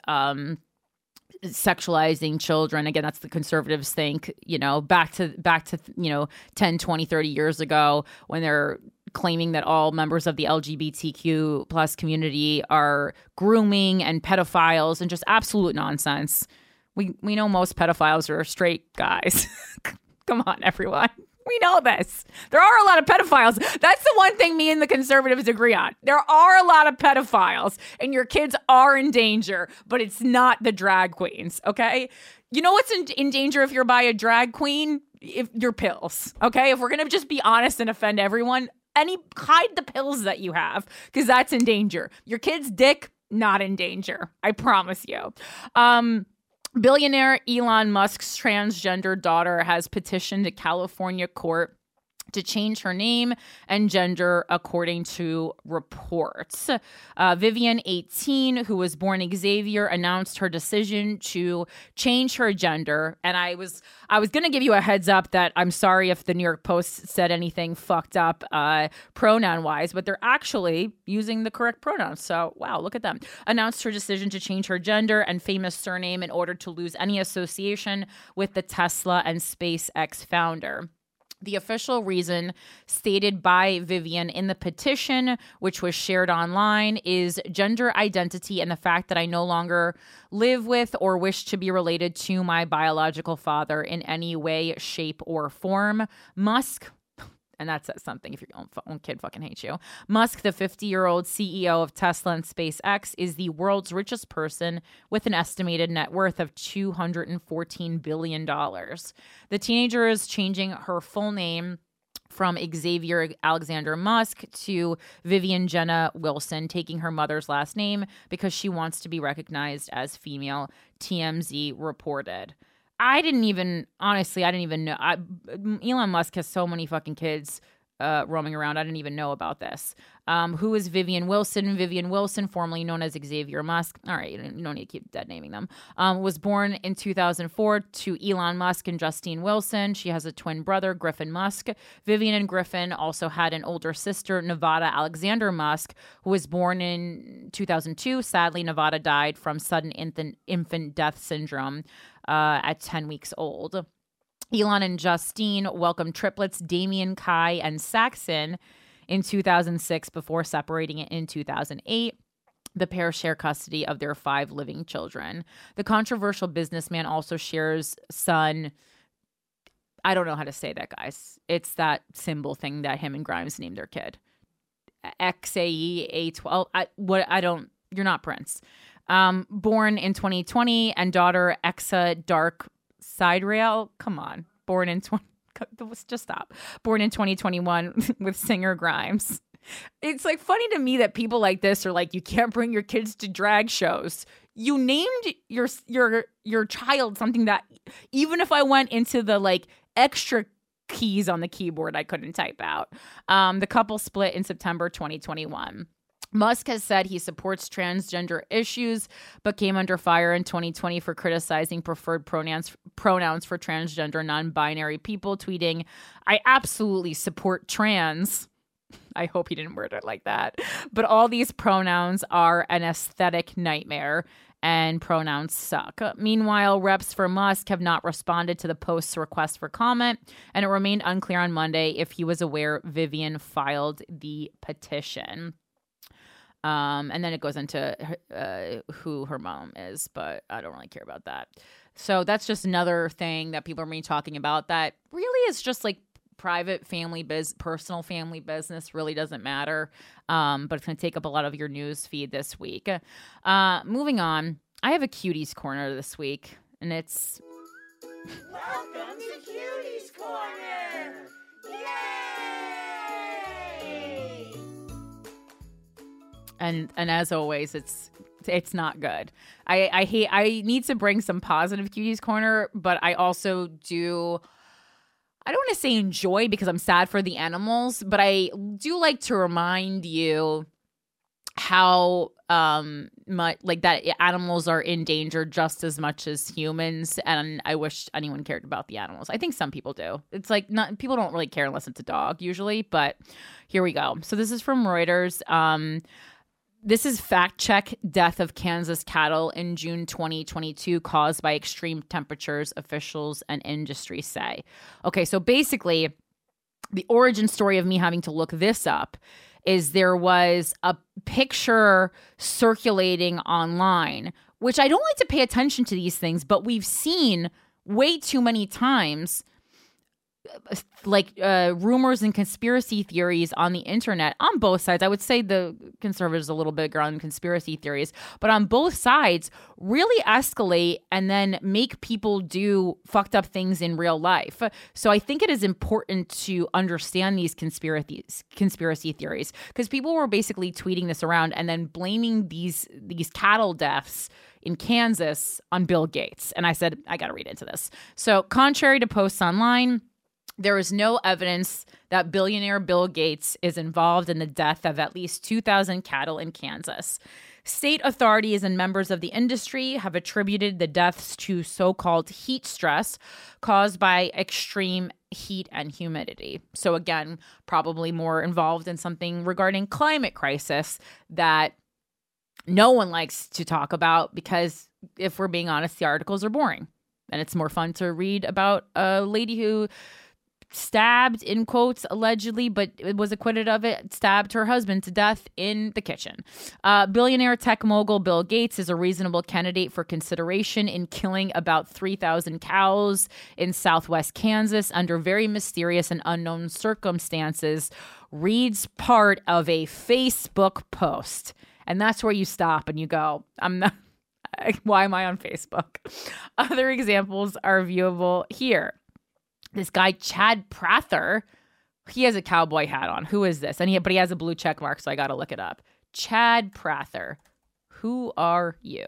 Speaker 8: sexualizing children. Again, that's the conservatives think, back to 10, 20, 30 years ago when they're claiming that all members of the LGBTQ plus community are grooming and pedophiles and just absolute nonsense. We know most pedophiles are straight guys. Come on, everyone. We know this. There are a lot of pedophiles. That's the one thing me and the conservatives agree on. There are a lot of pedophiles and your kids are in danger, but it's not the drag queens, okay? You know what's in danger if you're by a drag queen? If your pills, okay? If we're going to just be honest and offend everyone, hide the pills that you have because that's in danger. Your kid's dick, not in danger. I promise you. Billionaire Elon Musk's transgender daughter has petitioned a California court to change her name and gender according to reports. Vivian, 18, who was born Xavier, announced her decision to change her gender. And I was going to give you a heads up that I'm sorry if the New York Post said anything fucked up pronoun-wise, but they're actually using the correct pronouns. So, wow, look at them. Announced her decision to change her gender and famous surname in order to lose any association with the Tesla and SpaceX founder. The official reason stated by Vivian in the petition, which was shared online, is gender identity and the fact that I no longer live with or wish to be related to my biological father in any way, shape, or form. Musk, And that says something if your own kid fucking hates you. Musk, the 50-year-old CEO of Tesla and SpaceX, is the world's richest person with an estimated net worth of $214 billion. The teenager is changing her full name from Xavier Alexander Musk to Vivian Jenna Wilson, taking her mother's last name because she wants to be recognized as female, TMZ reported. I didn't even know. Elon Musk has so many fucking kids roaming around. I didn't even know about this. Who is Vivian Wilson? Vivian Wilson, formerly known as Xavier Musk. All right, you don't need to keep dead naming them. Was born in 2004 to Elon Musk and Justine Wilson. She has a twin brother, Griffin Musk. Vivian and Griffin also had an older sister, Nevada Alexander Musk, who was born in 2002. Sadly, Nevada died from sudden infant death syndrome at 10 weeks old. Elon and Justine welcomed triplets Damien, Kai, and Saxon in 2006 before separating it in 2008. The pair share custody of their 5 living children. The controversial businessman also shares son. I don't know how to say that, guys. It's that symbol thing that him and Grimes named their kid. XAE-A12. You're not Prince. Born in 2020, and daughter Exa Dark Siderail. Come on. Born in 2021 with singer Grimes. It's like funny to me that people like this are like, you can't bring your kids to drag shows. You named your child something that even if I went into the like extra keys on the keyboard, I couldn't type out. The couple split in September 2021. Musk has said he supports transgender issues, but came under fire in 2020 for criticizing preferred pronouns for transgender non-binary people, tweeting, "I absolutely support trans." I hope he didn't word it like that. But all these pronouns are an aesthetic nightmare, and pronouns suck. Meanwhile, reps for Musk have not responded to the post's request for comment, and it remained unclear on Monday if he was aware Vivian filed the petition. And then it goes into who her mom is, but I don't really care about that. So that's just another thing that people are talking about that really is just like private family personal family business, really doesn't matter. But it's going to take up a lot of your news feed this week. Moving on, I have a Cuties Corner this week, and it's...
Speaker 10: Welcome to Cuties Corner! Yay!
Speaker 8: And as always, it's not good. I need to bring some positive Cuties Corner, but I also do. I don't want to say enjoy because I'm sad for the animals, but I do like to remind you how much like that animals are in danger just as much as humans, and I wish anyone cared about the animals. I think some people do. It's like not people don't really care unless it's a dog usually, but here we go. So this is from Reuters. This is fact check death of Kansas cattle in June 2022 caused by extreme temperatures, officials and industry say. Okay, so basically the origin story of me having to look this up is there was a picture circulating online, which I don't like to pay attention to these things, but we've seen way too many times like rumors and conspiracy theories on the internet on both sides. I would say the conservatives a little bigger on conspiracy theories, but on both sides really escalate and then make people do fucked up things in real life. So I think it is important to understand these conspiracy theories because people were basically tweeting this around and then blaming these cattle deaths in Kansas on Bill Gates. And I said, I got to read into this. So contrary to posts online, there is no evidence that billionaire Bill Gates is involved in the death of at least 2,000 cattle in Kansas. State authorities and members of the industry have attributed the deaths to so-called heat stress caused by extreme heat and humidity. So again, probably more involved in something regarding climate crisis that no one likes to talk about because if we're being honest, the articles are boring. And it's more fun to read about a lady who stabbed, in quotes, allegedly, but was acquitted of it, stabbed her husband to death in the kitchen. Billionaire tech mogul Bill Gates is a reasonable candidate for consideration in killing about 3,000 cows in southwest Kansas under very mysterious and unknown circumstances, reads part of a Facebook post. And that's where you stop and you go, I'm not, why am I on Facebook? Other examples are viewable here. This guy, Chad Prather, he has a cowboy hat on. Who is this? But he has a blue check mark, so I got to look it up. Chad Prather. Who are you?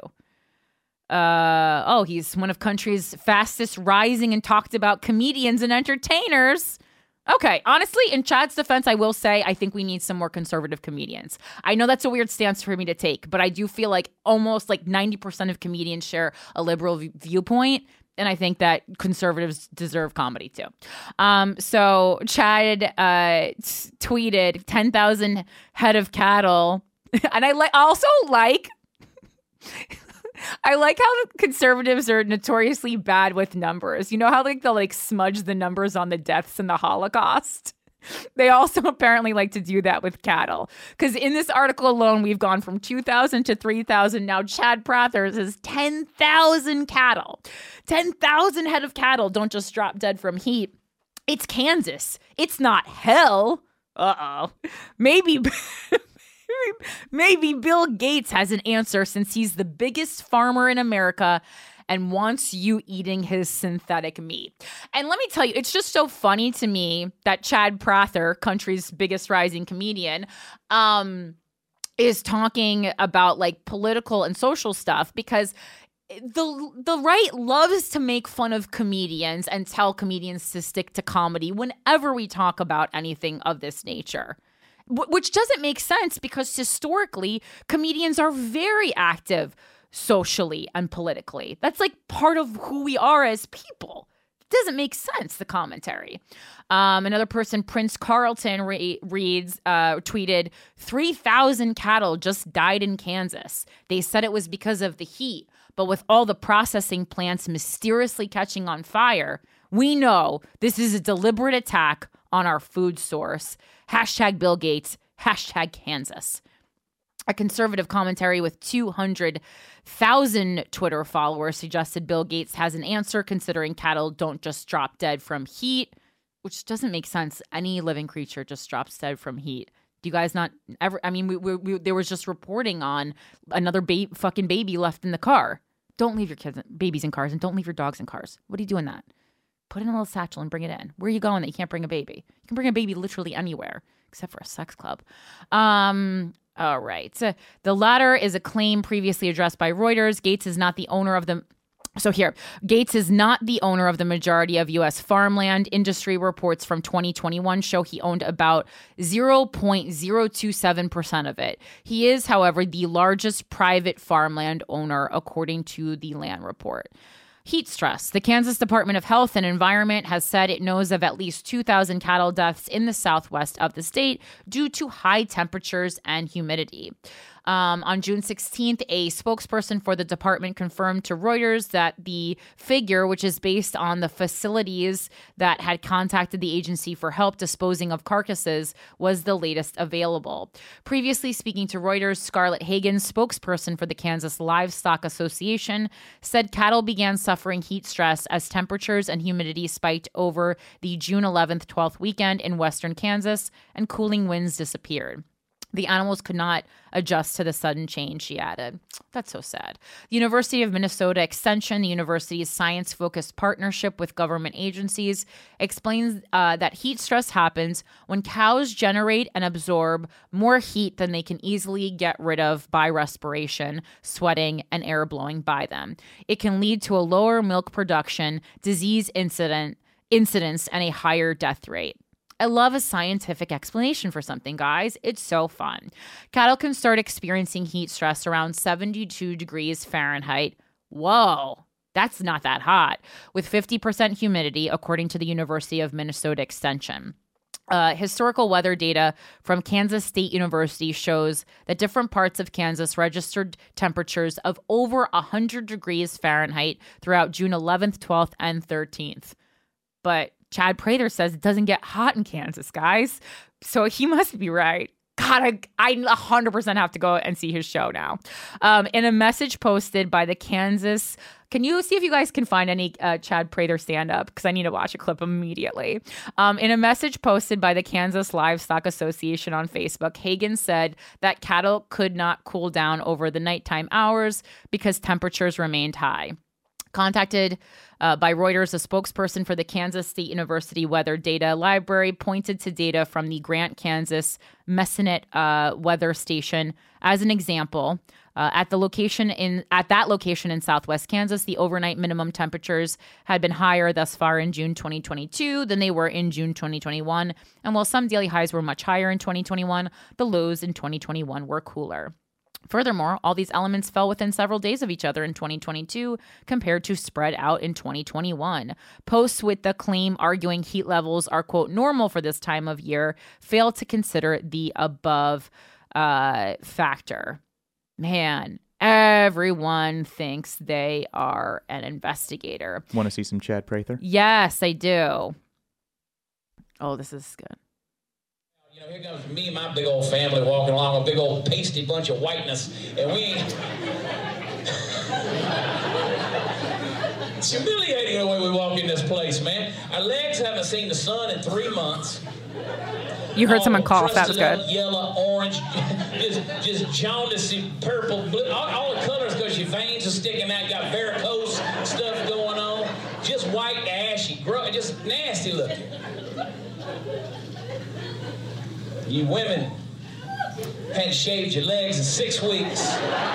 Speaker 8: He's one of country's fastest rising and talked about comedians and entertainers. Okay, honestly, in Chad's defense, I will say I think we need some more conservative comedians. I know that's a weird stance for me to take, but I do feel like almost like 90% of comedians share a liberal viewpoint. And I think that conservatives deserve comedy too. So Chad tweeted 10,000 head of cattle. And I like how conservatives are notoriously bad with numbers. You know how like they'll like smudge the numbers on the deaths in the Holocaust? They also apparently like to do that with cattle. Because in this article alone, we've gone from 2,000 to 3,000. Now Chad Prather says 10,000 cattle. 10,000 head of cattle don't just drop dead from heat. It's Kansas. It's not hell. Uh-oh. Maybe Bill Gates has an answer since he's the biggest farmer in America and wants you eating his synthetic meat. And let me tell you, it's just so funny to me that Chad Prather, country's biggest rising comedian, is talking about like political and social stuff, because the right loves to make fun of comedians and tell comedians to stick to comedy whenever we talk about anything of this nature. Which doesn't make sense because historically, comedians are very active socially and politically. That's like part of who we are as people. It doesn't make sense, the commentary. Another person, Prince Carlton, tweeted, 3,000 cattle just died in Kansas. They said it was because of the heat, but with all the processing plants mysteriously catching on fire, we know this is a deliberate attack on our food source. Hashtag Bill Gates, hashtag Kansas. A conservative commentary with 200,000 Twitter followers suggested Bill Gates has an answer, considering cattle don't just drop dead from heat, which doesn't make sense. Any living creature just drops dead from heat. Do you guys not ever? I mean, there was just reporting on another fucking baby left in the car. Don't leave your babies in cars, and don't leave your dogs in cars. What are you doing that? Put it in a little satchel and bring it in. Where are you going that you can't bring a baby? You can bring a baby literally anywhere, except for a sex club. All right. The latter is a claim previously addressed by Reuters. Gates is not the owner of the... So here, Gates is not the owner of the majority of U.S. farmland. Industry reports from 2021 show he owned about 0.027% of it. He is, however, the largest private farmland owner, according to the land report. Heat stress. The Kansas Department of Health and Environment has said it knows of at least 2,000 cattle deaths in the southwest of the state due to high temperatures and humidity. On June 16th, a spokesperson for the department confirmed to Reuters that the figure, which is based on the facilities that had contacted the agency for help disposing of carcasses, was the latest available. Previously speaking to Reuters, Scarlett Hagen, spokesperson for the Kansas Livestock Association, said cattle began suffering heat stress as temperatures and humidity spiked over the June 11th, 12th weekend in western Kansas and cooling winds disappeared. The animals could not adjust to the sudden change, she added. That's so sad. The University of Minnesota Extension, the university's science-focused partnership with government agencies, explains that heat stress happens when cows generate and absorb more heat than they can easily get rid of by respiration, sweating, and air blowing by them. It can lead to a lower milk production, disease incidence, and a higher death rate. I love a scientific explanation for something, guys. It's so fun. Cattle can start experiencing heat stress around 72 degrees Fahrenheit. Whoa, that's not that hot. With 50% humidity, according to the University of Minnesota Extension. Historical weather data from Kansas State University shows that different parts of Kansas registered temperatures of over 100 degrees Fahrenheit throughout June 11th, 12th, and 13th. But Chad Prather says it doesn't get hot in Kansas, guys. So he must be right. God, I 100% have to go and see his show now. In a message posted by the Kansas, can you see if you guys can find any Chad Prather stand-up? Because I need to watch a clip immediately. In a message posted by the Kansas Livestock Association on Facebook, Hagan said that cattle could not cool down over the nighttime hours because temperatures remained high. Contacted by Reuters, a spokesperson for the Kansas State University Weather Data Library pointed to data from the Grant, Kansas Messenet weather station as an example. At that location in southwest Kansas, the overnight minimum temperatures had been higher thus far in June 2022 than they were in June 2021. And while some daily highs were much higher in 2021, the lows in 2021 were cooler. Furthermore, all these elements fell within several days of each other in 2022 compared to spread out in 2021. Posts with the claim arguing heat levels are, quote, normal for this time of year fail to consider the above factor. Man, everyone thinks they are an investigator.
Speaker 11: Want to see some Chad Prather?
Speaker 8: Yes, I do. Oh, this is good.
Speaker 12: You know, here comes me and my big old family walking along, a big old pasty bunch of whiteness, and we ain't... It's humiliating the way we walk in this place, man. Our legs haven't seen the sun in 3 months.
Speaker 8: You heard someone cough. That was good.
Speaker 12: Yellow, orange, just jaundicey, purple, blue. All the colors because your veins are sticking out. You got varicose stuff going on. Just white, ashy, just nasty looking. You women hadn't shaved your legs in 6 weeks.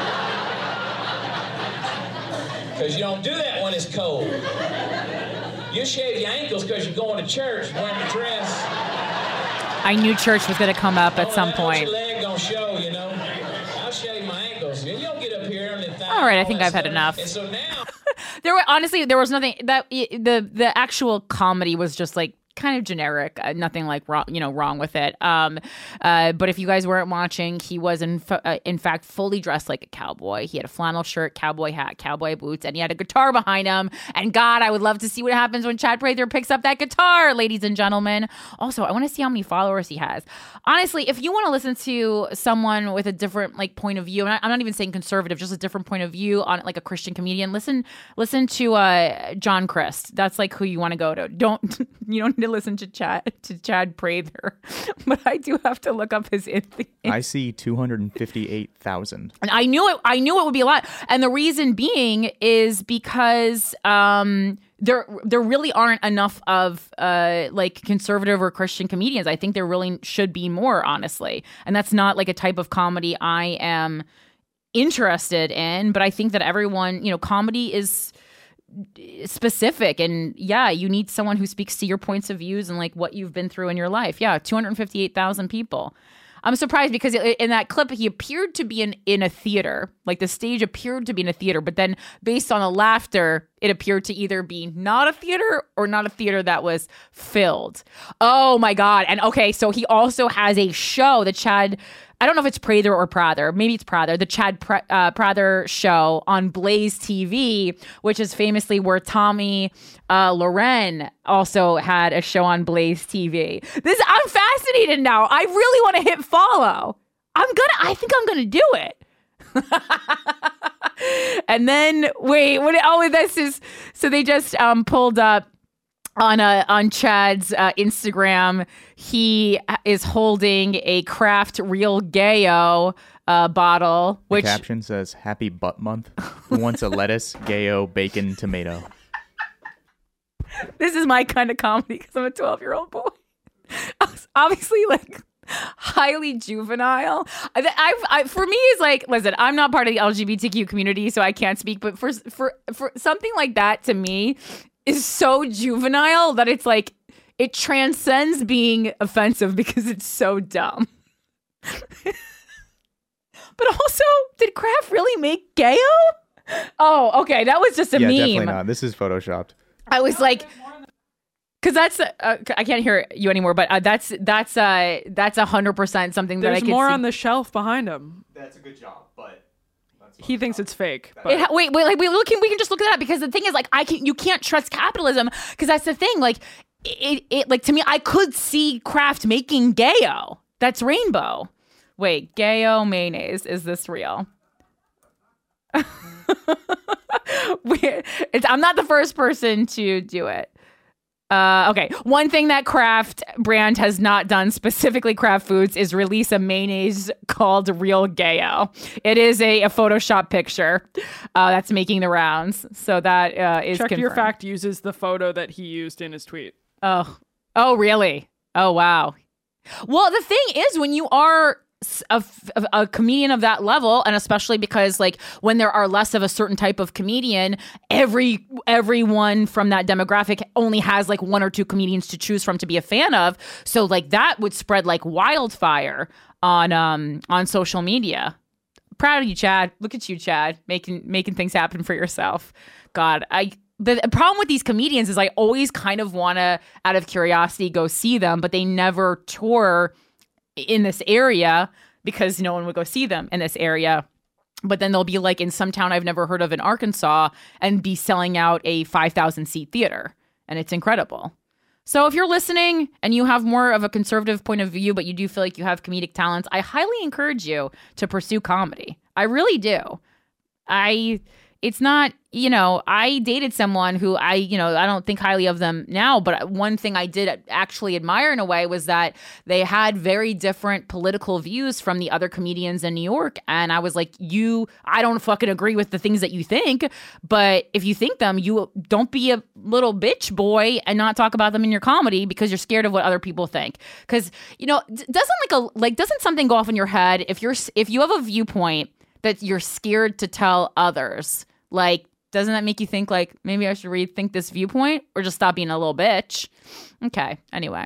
Speaker 12: Because you don't do that when it's cold. You shave your ankles because you're going to church wearing a dress.
Speaker 8: I knew church was going to come up at some point.
Speaker 12: Your leg gonna show, you know. I'll shave my ankles. You don't get up here and then
Speaker 8: all right, I think I've had enough.
Speaker 12: And so now
Speaker 8: there was nothing that the actual comedy was just like kind of generic, nothing like wrong with it. But if you guys weren't watching, he was in fact fully dressed like a cowboy. He had a flannel shirt, cowboy hat, cowboy boots, and he had a guitar behind him. And God, I would love to see what happens when Chad Prather picks up that guitar, ladies and gentlemen. Also, I want to see how many followers he has. Honestly, if you want to listen to someone with a different point of view, and I'm not even saying conservative, just a different point of view on like a Christian comedian, listen to John Crist. That's like who you want to go to. You don't need to listen to Chad Prather, but I do have to look up his.
Speaker 11: I see 258,000,
Speaker 8: and I knew it would be a lot, and the reason being is because there really aren't enough of like conservative or Christian comedians. I think there really should be more, honestly, and that's not like a type of comedy I am interested in. But I think that everyone, comedy is specific, and yeah, you need someone who speaks to your points of views and like what you've been through in your life. Yeah, 258,000 people. I'm surprised because in that clip he appeared to be in a theater, like the stage appeared to be in a theater, but then based on the laughter, it appeared to either be not a theater or not a theater that was filled. Oh my God! And okay, so he also has a show, the Chad. I don't know if it's Prather or Prather. Maybe it's Prather. The Chad Prather show on Blaze TV, which is famously where Tommy Loren also had a show on Blaze TV. I'm fascinated now. I really want to hit follow. I think I'm gonna do it. And then wait, this is so they just pulled up on Chad's Instagram. He is holding a Kraft Real Gayo bottle. Which
Speaker 11: the caption says "Happy Butt Month." Who wants a lettuce, Gayo, bacon, tomato?
Speaker 8: This is my kind of comedy because I'm a 12-year-old boy. Obviously, like highly juvenile. For me, is like, listen, I'm not part of the LGBTQ community, so I can't speak. But for something like that, to me, is so juvenile that it's like it transcends being offensive because it's so dumb. But also, did Kraft really make Gayo? Oh, okay, that was just a meme.
Speaker 11: Definitely not. This is photoshopped.
Speaker 8: I was like, because that's I can't hear you anymore, but that's 100% something that I can see.
Speaker 9: There's more on the shelf behind him.
Speaker 11: That's a good job, but
Speaker 9: he thinks it's fake. But.
Speaker 8: We can just look at that because the thing is, like, you can't trust capitalism because that's the thing. Like, it like, to me, I could see Kraft making Gayo. That's rainbow. Wait, Gayo mayonnaise. Is this real? I'm not the first person to do it. Okay, one thing that Kraft brand has not done, specifically Kraft Foods, is release a mayonnaise called Real Gayo. It is a Photoshop picture that's making the rounds. So that is
Speaker 9: Check
Speaker 8: confirmed.
Speaker 9: Your Fact uses the photo that he used in his tweet.
Speaker 8: Oh, really? Oh, wow. Well, the thing is, when you are a comedian of that level, and especially because like when there are less of a certain type of comedian, everyone from that demographic only has like one or two comedians to choose from to be a fan of. So like that would spread like wildfire on social media. Proud of you, Chad. Look at you, Chad, making things happen for yourself. God, the problem with these comedians is I always kind of want to, out of curiosity, go see them, but they never tour in this area because no one would go see them in this area. But then they'll be like in some town I've never heard of in Arkansas and be selling out a 5,000 seat theater. And it's incredible. So if you're listening and you have more of a conservative point of view, but you do feel like you have comedic talents, I highly encourage you to pursue comedy. I really do. It's not, I dated someone who I don't think highly of them now, but one thing I did actually admire in a way was that they had very different political views from the other comedians in New York. And I was like, I don't fucking agree with the things that you think, but if you think them, you don't be a little bitch boy and not talk about them in your comedy because you're scared of what other people think. Because, doesn't something go off in your head if you have a viewpoint that you're scared to tell others? Like, doesn't that make you think, like, maybe I should rethink this viewpoint or just stop being a little bitch? Okay, anyway.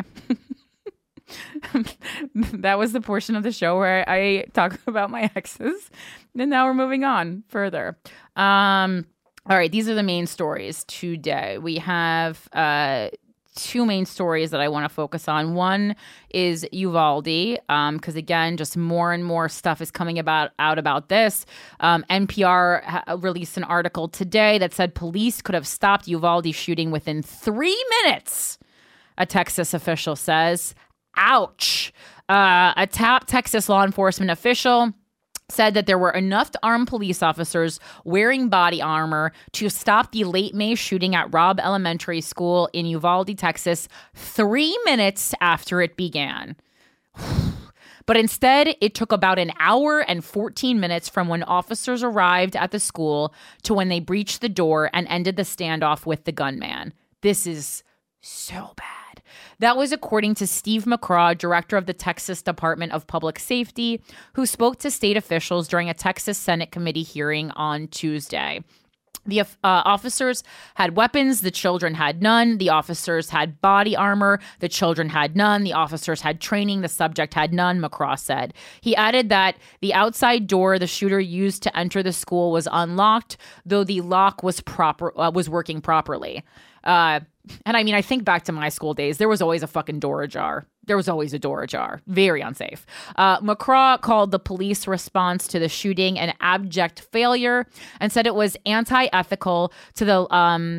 Speaker 8: That was the portion of the show where I talk about my exes. And now we're moving on further. All right, these are the main stories today. We have two main stories that I want to focus on. One is Uvalde, because again, just more and more stuff is coming out about this. NPR released an article today that said police could have stopped Uvalde shooting within 3 minutes. A Texas official says, ouch. A top Texas law enforcement official said that there were enough armed police officers wearing body armor to stop the late May shooting at Robb Elementary School in Uvalde, Texas, 3 minutes after it began. But instead, it took about an hour and 14 minutes from when officers arrived at the school to when they breached the door and ended the standoff with the gunman. This is so bad. That was according to Steve McCraw, director of the Texas Department of Public Safety, who spoke to state officials during a Texas Senate committee hearing on Tuesday. The officers had weapons. The children had none. The officers had body armor. The children had none. The officers had training. The subject had none, McCraw said. He added that the outside door the shooter used to enter the school was unlocked, though the lock was working properly. And I mean, I think back to my school days, there was always a fucking door ajar. There was always a door ajar. Very unsafe. McCraw called the police response to the shooting an abject failure and said it was antithetical to the,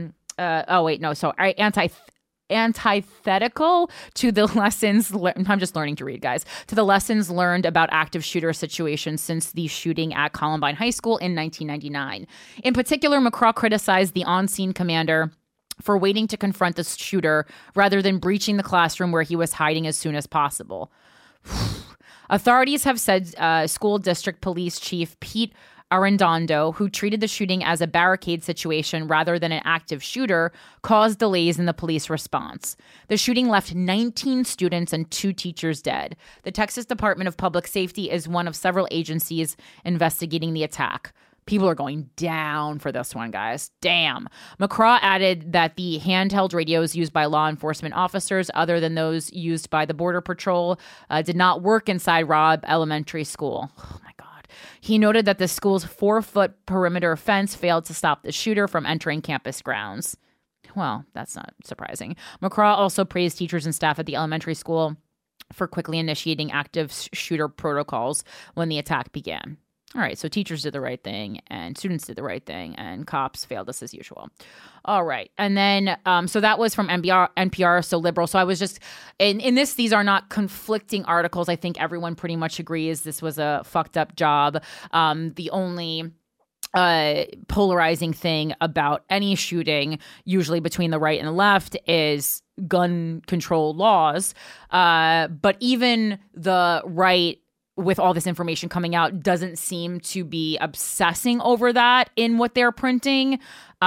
Speaker 8: antithetical to the lessons, I'm just learning to read, guys, to the lessons learned about active shooter situations since the shooting at Columbine High School in 1999. In particular, McCraw criticized the on-scene commander for waiting to confront the shooter rather than breaching the classroom where he was hiding as soon as possible. Authorities have said school district police chief Pete Arredondo, who treated the shooting as a barricade situation rather than an active shooter, caused delays in the police response. The shooting left 19 students and 2 teachers dead. The Texas Department of Public Safety is one of several agencies investigating the attack. People are going down for this one, guys. Damn. McCraw added that the handheld radios used by law enforcement officers, other than those used by the Border Patrol, did not work inside Robb Elementary School. Oh, my God. He noted that the school's 4-foot perimeter fence failed to stop the shooter from entering campus grounds. Well, that's not surprising. McCraw also praised teachers and staff at the elementary school for quickly initiating active shooter protocols when the attack began. All right, so teachers did the right thing and students did the right thing and cops failed us as usual. All right, and then so that was from NPR, so liberal. So I was just, in this, these are not conflicting articles. I think everyone pretty much agrees this was a fucked up job. The only polarizing thing about any shooting, usually between the right and the left, is gun control laws. But even the right, with all this information coming out, doesn't seem to be obsessing over that in what they're printing,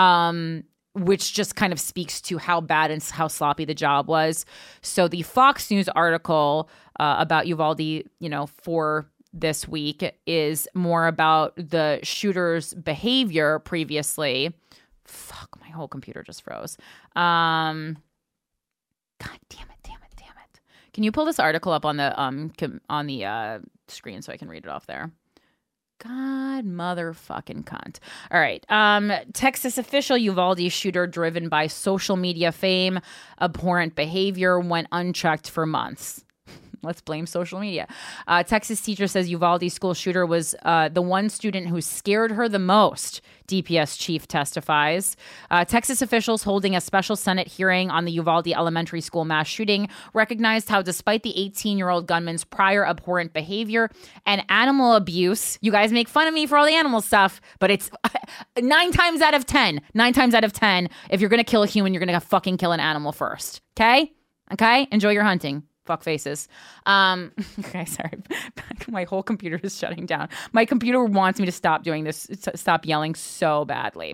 Speaker 8: which just kind of speaks to how bad and how sloppy the job was. So the Fox News article about Uvalde, for this week is more about the shooter's behavior previously. Fuck, my whole computer just froze. God damn it. Can you pull this article up on the screen so I can read it off there? God motherfucking cunt. All right. Texas official Uvalde shooter driven by social media fame, abhorrent behavior, went unchecked for months. Let's blame social media. Texas teacher says Uvalde school shooter was the one student who scared her the most, DPS chief testifies. Texas officials holding a special Senate hearing on the Uvalde elementary school mass shooting recognized how despite the 18-year-old gunman's prior abhorrent behavior and animal abuse, you guys make fun of me for all the animal stuff, but it's 9 times out of 10, if you're going to kill a human, you're going to fucking kill an animal first. Okay? Enjoy your hunting. Fuck faces. Okay, sorry. My whole computer is shutting down. My computer wants me to stop doing this, stop yelling so badly.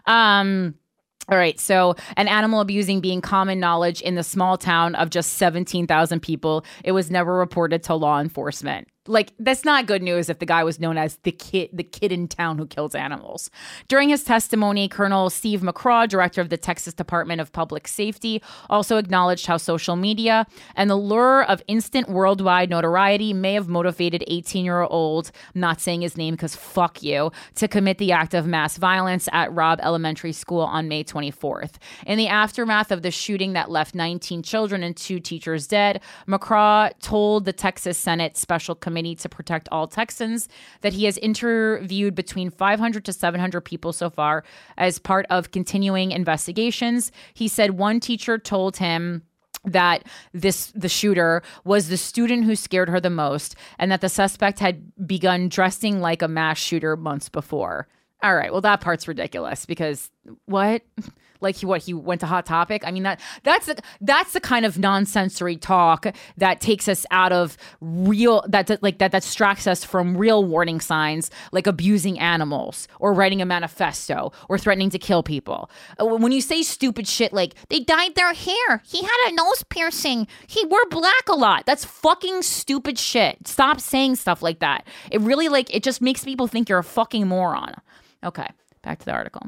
Speaker 8: All right, so an animal abusing being common knowledge in the small town of just 17,000 people, it was never reported to law enforcement. Like, that's not good news if the guy was known as the kid in town who kills animals. During his testimony, Colonel Steve McCraw, director of the Texas Department of Public Safety, also acknowledged how social media and the lure of instant worldwide notoriety may have motivated 18-year-old, not saying his name because fuck you, to commit the act of mass violence at Robb Elementary School on May 24th. In the aftermath of the shooting that left 19 children and 2 teachers dead, McCraw told the Texas Senate Special Committee to Protect All Texans that he has interviewed between 500 to 700 people so far as part of continuing investigations. He said one teacher told him that the shooter was the student who scared her the most and that the suspect had begun dressing like a mass shooter months before. All right, well, that part's ridiculous because what? Like he went to Hot Topic? I mean, that's the kind of nonsensory talk that takes us out of real, that distracts us from real warning signs like abusing animals or writing a manifesto or threatening to kill people. When you say stupid shit like they dyed their hair, he had a nose piercing, he wore black a lot, that's fucking stupid shit. Stop saying stuff like that. It really it just makes people think you're a fucking moron. Okay, back to the article.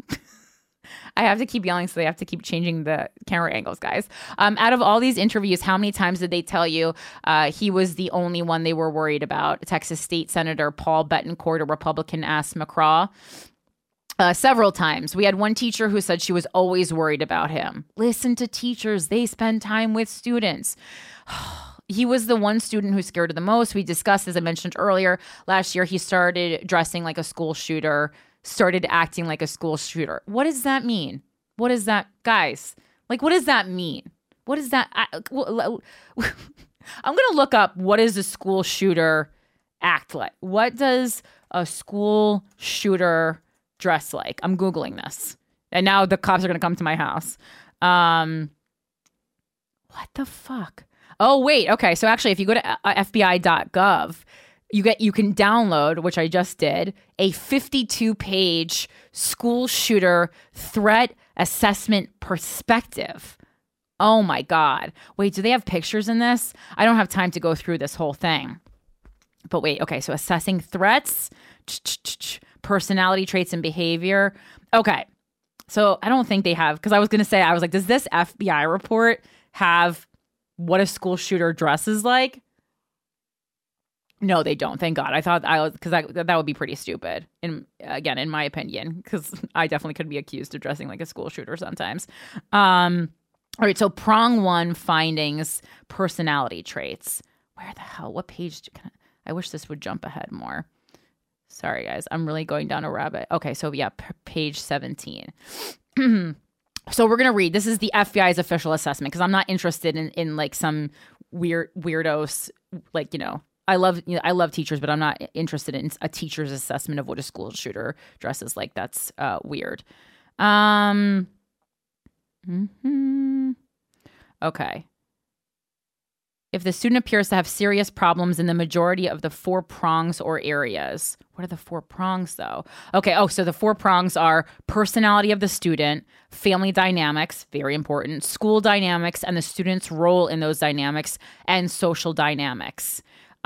Speaker 8: I have to keep yelling, so they have to keep changing the camera angles, guys. Out of all these interviews, how many times did they tell you he was the only one they were worried about? Texas State Senator Paul Bettencourt, a Republican, asked McCraw. Several times. We had one teacher who said she was always worried about him. Listen to teachers. They spend time with students. He was the one student who scared her the most. We discussed, as I mentioned earlier, last year he started dressing like a school shooter, started acting like a school shooter. What does that mean? What is that, guys? Like, what does that mean? What is that? I'm going to look up what does a school shooter act like. What does a school shooter dress like? I'm Googling this. And now the cops are going to come to my house. What the fuck? Oh, wait. Okay. So actually, if you go to FBI.gov, you can download, which I just did, a 52-page school shooter threat assessment perspective. Oh my God. Wait, do they have pictures in this? I don't have time to go through this whole thing. But wait, okay, so assessing threats, personality traits and behavior. Okay, so I don't think they have, because I was like, does this FBI report have what a school shooter dresses like? No, they don't. Thank God. I thought because that would be pretty stupid. In my opinion, because I definitely could be accused of dressing like a school shooter sometimes. All right. So prong 1 findings, personality traits. Where the hell? What page? I wish this would jump ahead more. Sorry, guys. I'm really going down a rabbit. Okay, so yeah, page 17. So we're going to read. This is the FBI's official assessment because I'm not interested in like some weirdos, like, you know, I love teachers, but I'm not interested in a teacher's assessment of what a school shooter dresses like. That's weird. Okay. If the student appears to have serious problems in the majority of the 4 prongs or areas. What are the 4 prongs, though? Okay, so the 4 prongs are personality of the student, family dynamics, very important, school dynamics, and the student's role in those dynamics, and social dynamics.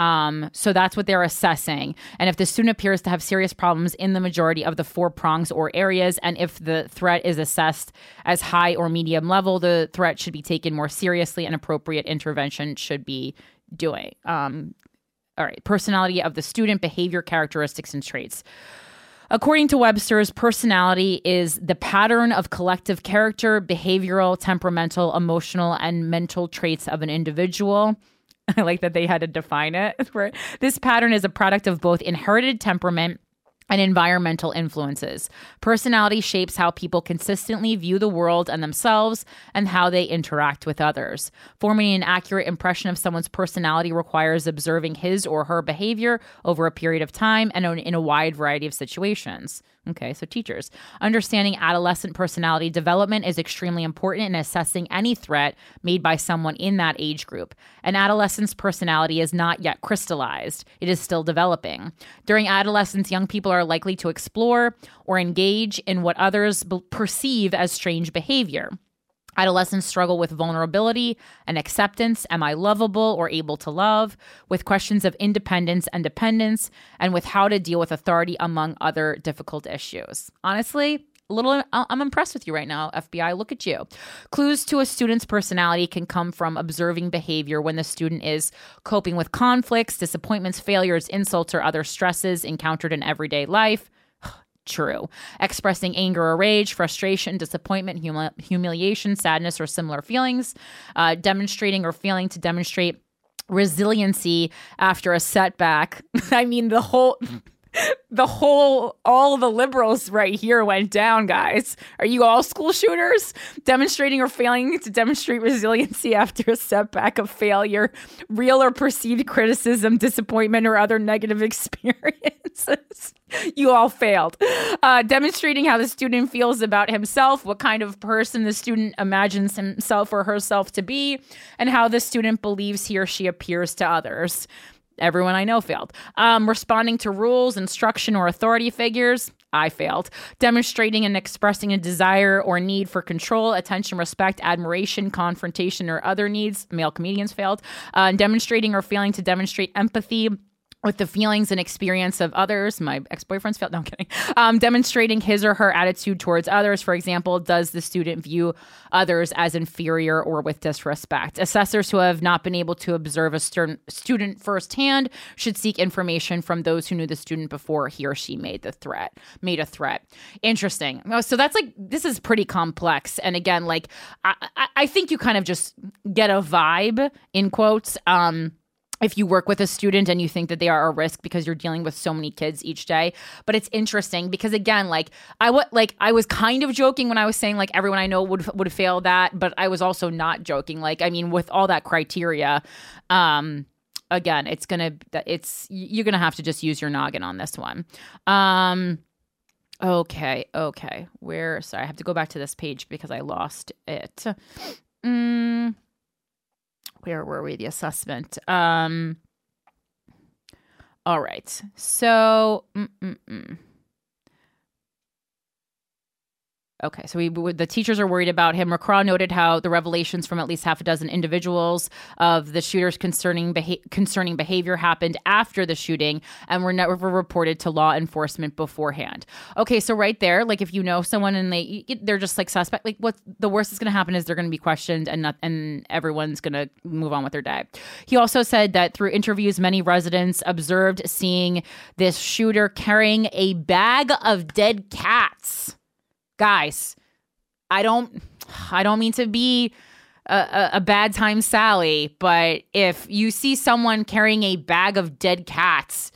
Speaker 8: So that's what they're assessing. And if the student appears to have serious problems in the majority of the 4 prongs or areas, and if the threat is assessed as high or medium level, the threat should be taken more seriously and appropriate intervention should be doing. All right. Personality of the student, behavior, characteristics, and traits. According to Webster's, personality is the pattern of collective character, behavioral, temperamental, emotional, and mental traits of an individual. I like that they had to define it. This pattern is a product of both inherited temperament and environmental influences. Personality shapes how people consistently view the world and themselves and how they interact with others. Forming an accurate impression of someone's personality requires observing his or her behavior over a period of time and in a wide variety of situations. Okay, so teachers. Understanding adolescent personality development is extremely important in assessing any threat made by someone in that age group. An adolescent's personality is not yet crystallized. It is still developing. During adolescence, young people are likely to explore or engage in what others perceive as strange behavior. Adolescents struggle with vulnerability and acceptance. Am I lovable or able to love? With questions of independence and dependence, and with how to deal with authority, among other difficult issues. Honestly, I'm impressed with you right now, FBI. Look at you. Clues to a student's personality can come from observing behavior when the student is coping with conflicts, disappointments, failures, insults, or other stresses encountered in everyday life. True. Expressing anger or rage, frustration, disappointment, humiliation, sadness, or similar feelings. Demonstrating or failing to demonstrate resiliency after a setback. I mean, all the liberals right here went down, guys. Are you all school shooters? Demonstrating or failing to demonstrate resiliency after a setback of failure, real or perceived criticism, disappointment, or other negative experiences. You all failed. Demonstrating how the student feels about himself, what kind of person the student imagines himself or herself to be, and how the student believes he or she appears to others. Everyone I know failed. Responding to rules, instruction, or authority figures. I failed. Demonstrating and expressing a desire or need for control, attention, respect, admiration, confrontation, or other needs. Male comedians failed. Demonstrating or failing to demonstrate empathy with the feelings and experience of others. My ex-boyfriend's failed. No, I'm kidding. Demonstrating his or her attitude towards others. For example, does the student view others as inferior or with disrespect? Assessors who have not been able to observe a student firsthand should seek information from those who knew the student before he or she made a threat. Interesting. So that's this is pretty complex. And again, I think you kind of just get a vibe, in quotes, if you work with a student and you think that they are a risk because you're dealing with so many kids each day. But it's interesting because, again, I was kind of joking when I was saying everyone I know would fail that, but I was also not joking. With all that criteria, again, you're gonna have to just use your noggin on this one. Okay. Sorry, I have to go back to this page because I lost it. Where were we? The assessment. All right. So, okay, so the teachers are worried about him. McCraw noted how the revelations from at least half a dozen individuals of the shooter's concerning behavior happened after the shooting and were never reported to law enforcement beforehand. Okay, so right there, if you know someone and they're just suspect, what the worst that's going to happen is they're going to be questioned and everyone's going to move on with their day. He also said that through interviews, many residents observed seeing this shooter carrying a bag of dead cats. Guys, I don't mean to be a bad time Sally, but if you see someone carrying a bag of dead cats,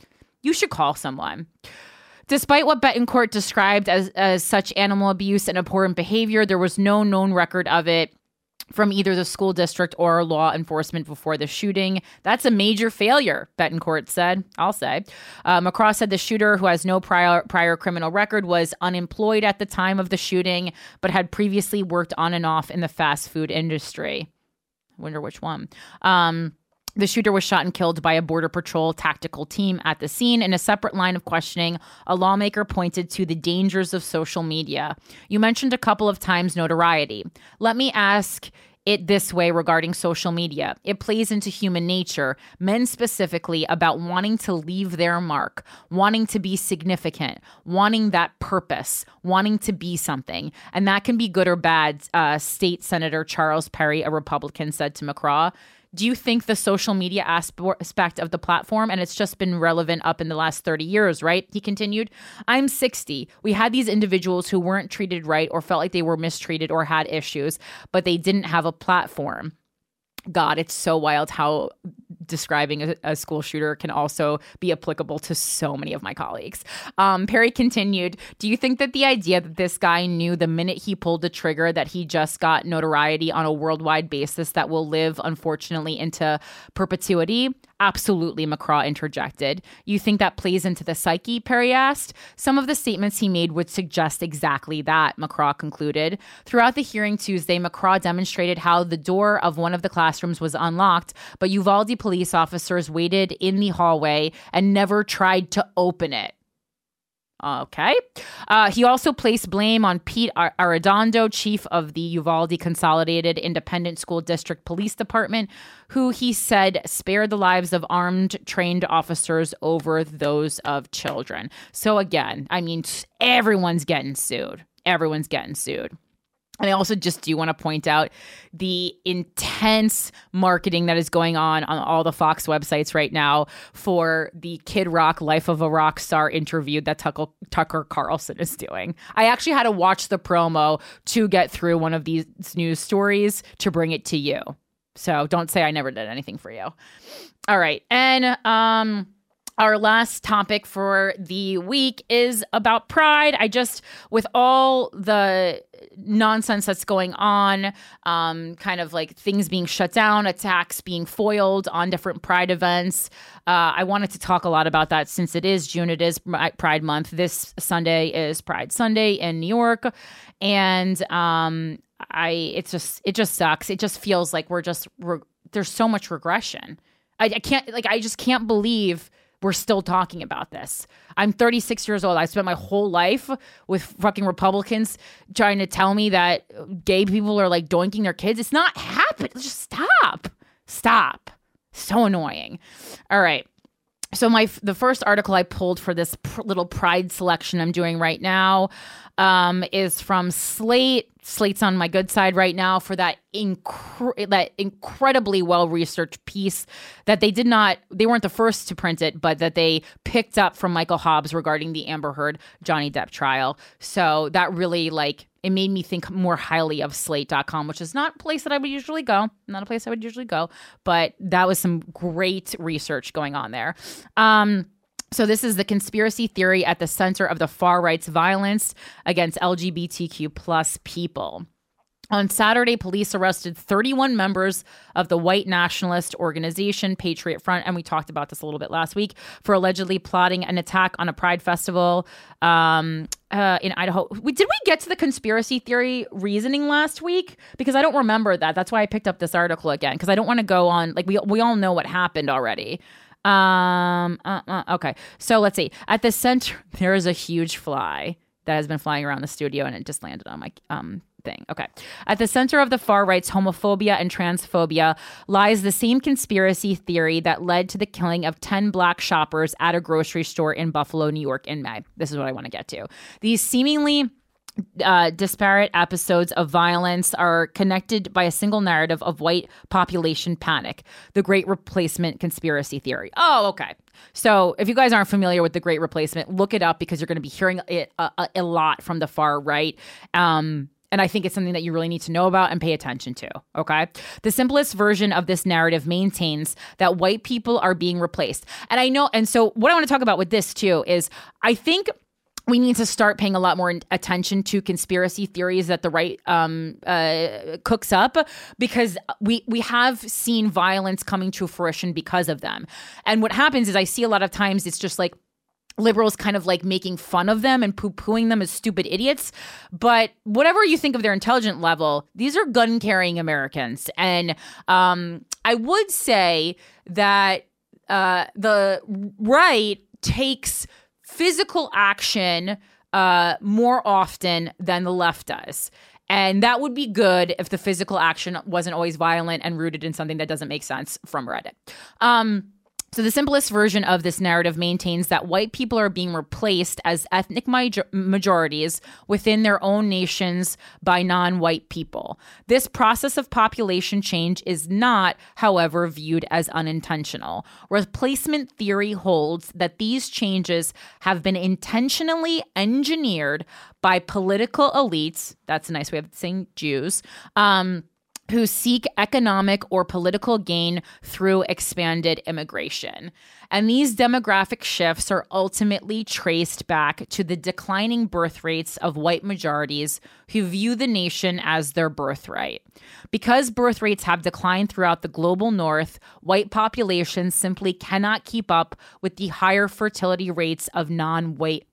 Speaker 8: you should call someone. Despite what Betancourt described as such animal abuse and abhorrent behavior, there was no known record of it from either the school district or law enforcement before the shooting. That's a major failure, Betancourt said. I'll say. McCraw said the shooter, who has no prior criminal record, was unemployed at the time of the shooting, but had previously worked on and off in the fast food industry. I wonder which one. The shooter was shot and killed by a Border Patrol tactical team at the scene. In a separate line of questioning, a lawmaker pointed to the dangers of social media. You mentioned a couple of times notoriety. Let me ask it this way regarding social media. It plays into human nature, men specifically, about wanting to leave their mark, wanting to be significant, wanting that purpose, wanting to be something. And that can be good or bad, State Senator Charles Perry, a Republican, said to McCraw. Do you think the social media aspect of the platform, and it's just been relevant up in the last 30 years, right? He continued, I'm 60. We had these individuals who weren't treated right or felt like they were mistreated or had issues, but they didn't have a platform. God, it's so wild how describing a school shooter can also be applicable to so many of my colleagues. Perry continued, do you think that the idea that this guy knew the minute he pulled the trigger that he just got notoriety on a worldwide basis that will live, unfortunately, into perpetuity? Absolutely, McCraw interjected. You think that plays into the psyche, Perry asked. Some of the statements he made would suggest exactly that, McCraw concluded. Throughout the hearing Tuesday, McCraw demonstrated how the door of one of the classrooms was unlocked, but Uvalde police officers waited in the hallway and never tried to open it. Okay. He also placed blame on Pete Arredondo, chief of the Uvalde Consolidated Independent School District Police Department, who he said spared the lives of armed, trained officers over those of children. So again, I mean, everyone's getting sued. Everyone's getting sued. And I also just do want to point out the intense marketing that is going on all the Fox websites right now for the Kid Rock Life of a Rock Star interview that Tucker Carlson is doing. I actually had to watch the promo to get through one of these news stories to bring it to you. So don't say I never did anything for you. All right. And our last topic for the week is about Pride. With all the nonsense that's going on, kind of like things being shut down, attacks being foiled on different Pride events, I wanted to talk a lot about that since it is June. It is Pride Month. This Sunday is Pride Sunday in New York. And it just sucks. It just feels like there's so much regression. I just can't believe we're still talking about this. I'm 36 years old. I spent my whole life with fucking Republicans trying to tell me that gay people are like doinking their kids. It's not happening. Just stop. Stop. So annoying. All right. So the first article I pulled for this little Pride selection I'm doing right now is from Slate. Slate's on my good side right now for that incredibly well-researched piece that they weren't the first to print it, but that they picked up from Michael Hobbs regarding the Amber Heard Johnny Depp trial. So that really it made me think more highly of Slate.com, which is not a place that I would usually go. But that was some great research going on there. So this is the conspiracy theory at the center of the far right's violence against LGBTQ plus people. On Saturday, police arrested 31 members of the white nationalist organization Patriot Front, and we talked about this a little bit last week, for allegedly plotting an attack on a Pride festival in Idaho. Did we get to the conspiracy theory reasoning last week? Because I don't remember that. That's why I picked up this article again, because I don't want to go on, we all know what happened already. Okay, so let's see. At the center, there is a huge fly that has been flying around the studio, and it just landed on my thing. Okay. At the center of the far right's homophobia and transphobia lies the same conspiracy theory that led to the killing of 10 black shoppers at a grocery store in Buffalo, New York in May. This is what I want to get to. These seemingly disparate episodes of violence are connected by a single narrative of white population panic, the Great Replacement conspiracy theory. Oh, okay. So if you guys aren't familiar with the Great Replacement, look it up because you're going to be hearing it a lot from the far right. And And I think it's something that you really need to know about and pay attention to, okay? The simplest version of this narrative maintains that white people are being replaced. And I know, and so what I want to talk about with this too is I think we need to start paying a lot more attention to conspiracy theories that the right cooks up, because we have seen violence coming to fruition because of them. And what happens is I see a lot of times it's just like liberals kind of like making fun of them and poo-pooing them as stupid idiots. But whatever you think of their intelligence level, these are gun-carrying Americans. And I would say that the right takes physical action more often than the left does. And that would be good if the physical action wasn't always violent and rooted in something that doesn't make sense from Reddit. So the simplest version of this narrative maintains that white people are being replaced as ethnic majorities within their own nations by non-white people. This process of population change is not, however, viewed as unintentional. Replacement theory holds that these changes have been intentionally engineered by political elites, that's a nice way of saying Jews, who seek economic or political gain through expanded immigration. And these demographic shifts are ultimately traced back to the declining birth rates of white majorities who view the nation as their birthright. Because birth rates have declined throughout the global north, white populations simply cannot keep up with the higher fertility rates of non-white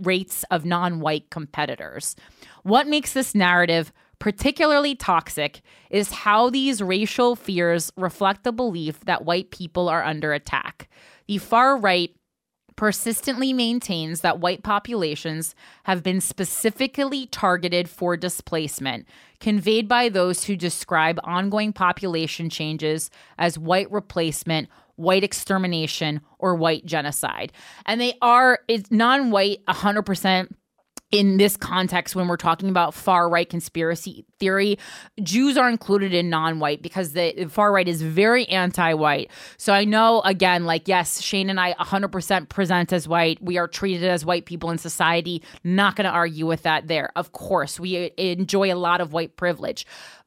Speaker 8: competitors. What makes this narrative particularly toxic is how these racial fears reflect the belief that white people are under attack. The far right persistently maintains that white populations have been specifically targeted for displacement, conveyed by those who describe ongoing population changes as white replacement, white extermination, or white genocide. And it's non-white 100%. In this context, when we're talking about far-right conspiracy theory, Jews are included in non-white because the far-right is very anti-white. So I know, again, like, yes, Shane and I 100% present as white. We are treated as white people in society. Not going to argue with that there. Of course, we enjoy a lot of white privilege.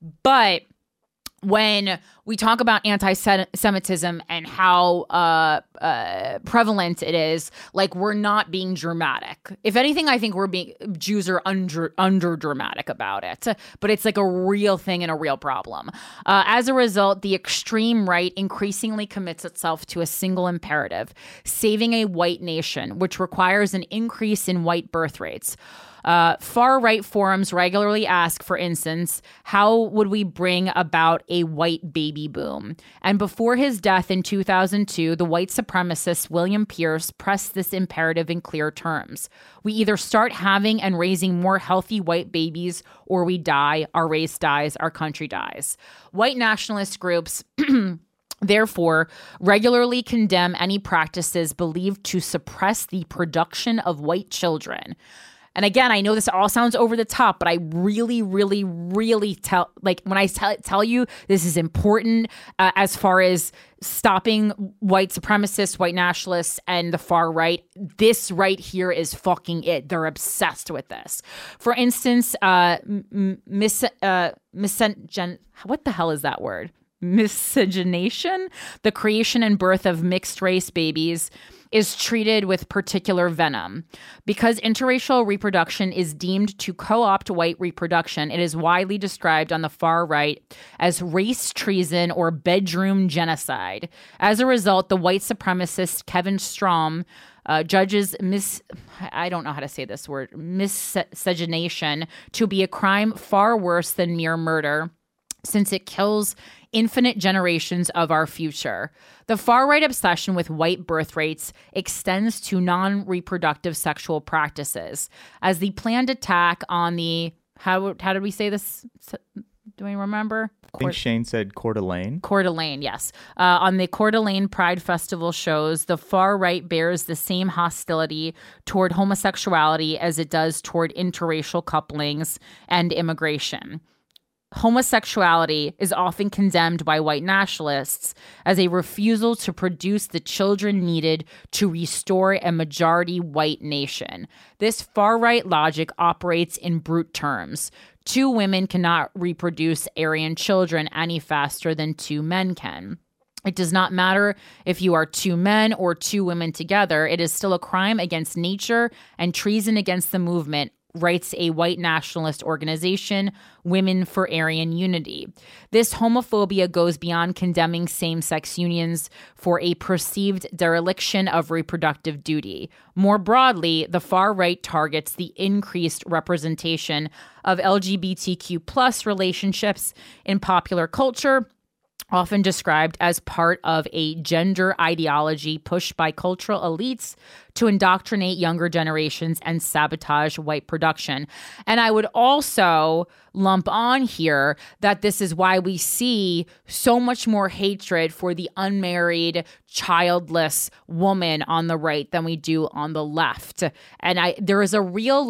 Speaker 8: But when we talk about anti-Semitism and how prevalent it is, like, we're not being dramatic. If anything, I think Jews are under dramatic about it, but it's like a real thing and a real problem. As a result, the extreme right increasingly commits itself to a single imperative: saving a white nation, which requires an increase in white birth rates. Far-right forums regularly ask, for instance, how would we bring about a white baby boom? And before his death in 2002, the white supremacist William Pierce pressed this imperative in clear terms. We either start having and raising more healthy white babies, or we die, our race dies, our country dies. White nationalist groups therefore regularly condemn any practices believed to suppress the production of white children. And again, I know this all sounds over the top, but I really, really, really when I tell you this is important as far as stopping white supremacists, white nationalists, and the far right, this right here is fucking it. They're obsessed with this. For instance, what the hell is that word? Miscegenation, the creation and birth of mixed race babies, is treated with particular venom. Because interracial reproduction is deemed to co-opt white reproduction, it is widely described on the far right as race treason or bedroom genocide. As a result, the white supremacist Kevin Strom judges I don't know how to say this word, miscegenation to be a crime far worse than mere murder, since it kills infinite generations of our future. The far-right obsession with white birth rates extends to non-reproductive sexual practices, as the planned attack on the, how did we say this? Do we remember?
Speaker 11: I think Shane said Coeur d'Alene.
Speaker 8: Coeur d'Alene, yes. On the Coeur d'Alene Pride Festival shows, the far right bears the same hostility toward homosexuality as it does toward interracial couplings and immigration. Homosexuality is often condemned by white nationalists as a refusal to produce the children needed to restore a majority white nation. This far-right logic operates in brute terms. 2 women cannot reproduce Aryan children any faster than 2 men can. It does not matter if you are 2 men or 2 women together. It is still a crime against nature and treason against the movement, writes a white nationalist organization, Women for Aryan Unity. This homophobia goes beyond condemning same-sex unions for a perceived dereliction of reproductive duty. More broadly, the far right targets the increased representation of LGBTQ plus relationships in popular culture, often described as part of a gender ideology pushed by cultural elites to indoctrinate younger generations and sabotage white production. And I would also lump on here that this is why we see so much more hatred for the unmarried, childless woman on the right than we do on the left. And there is a real,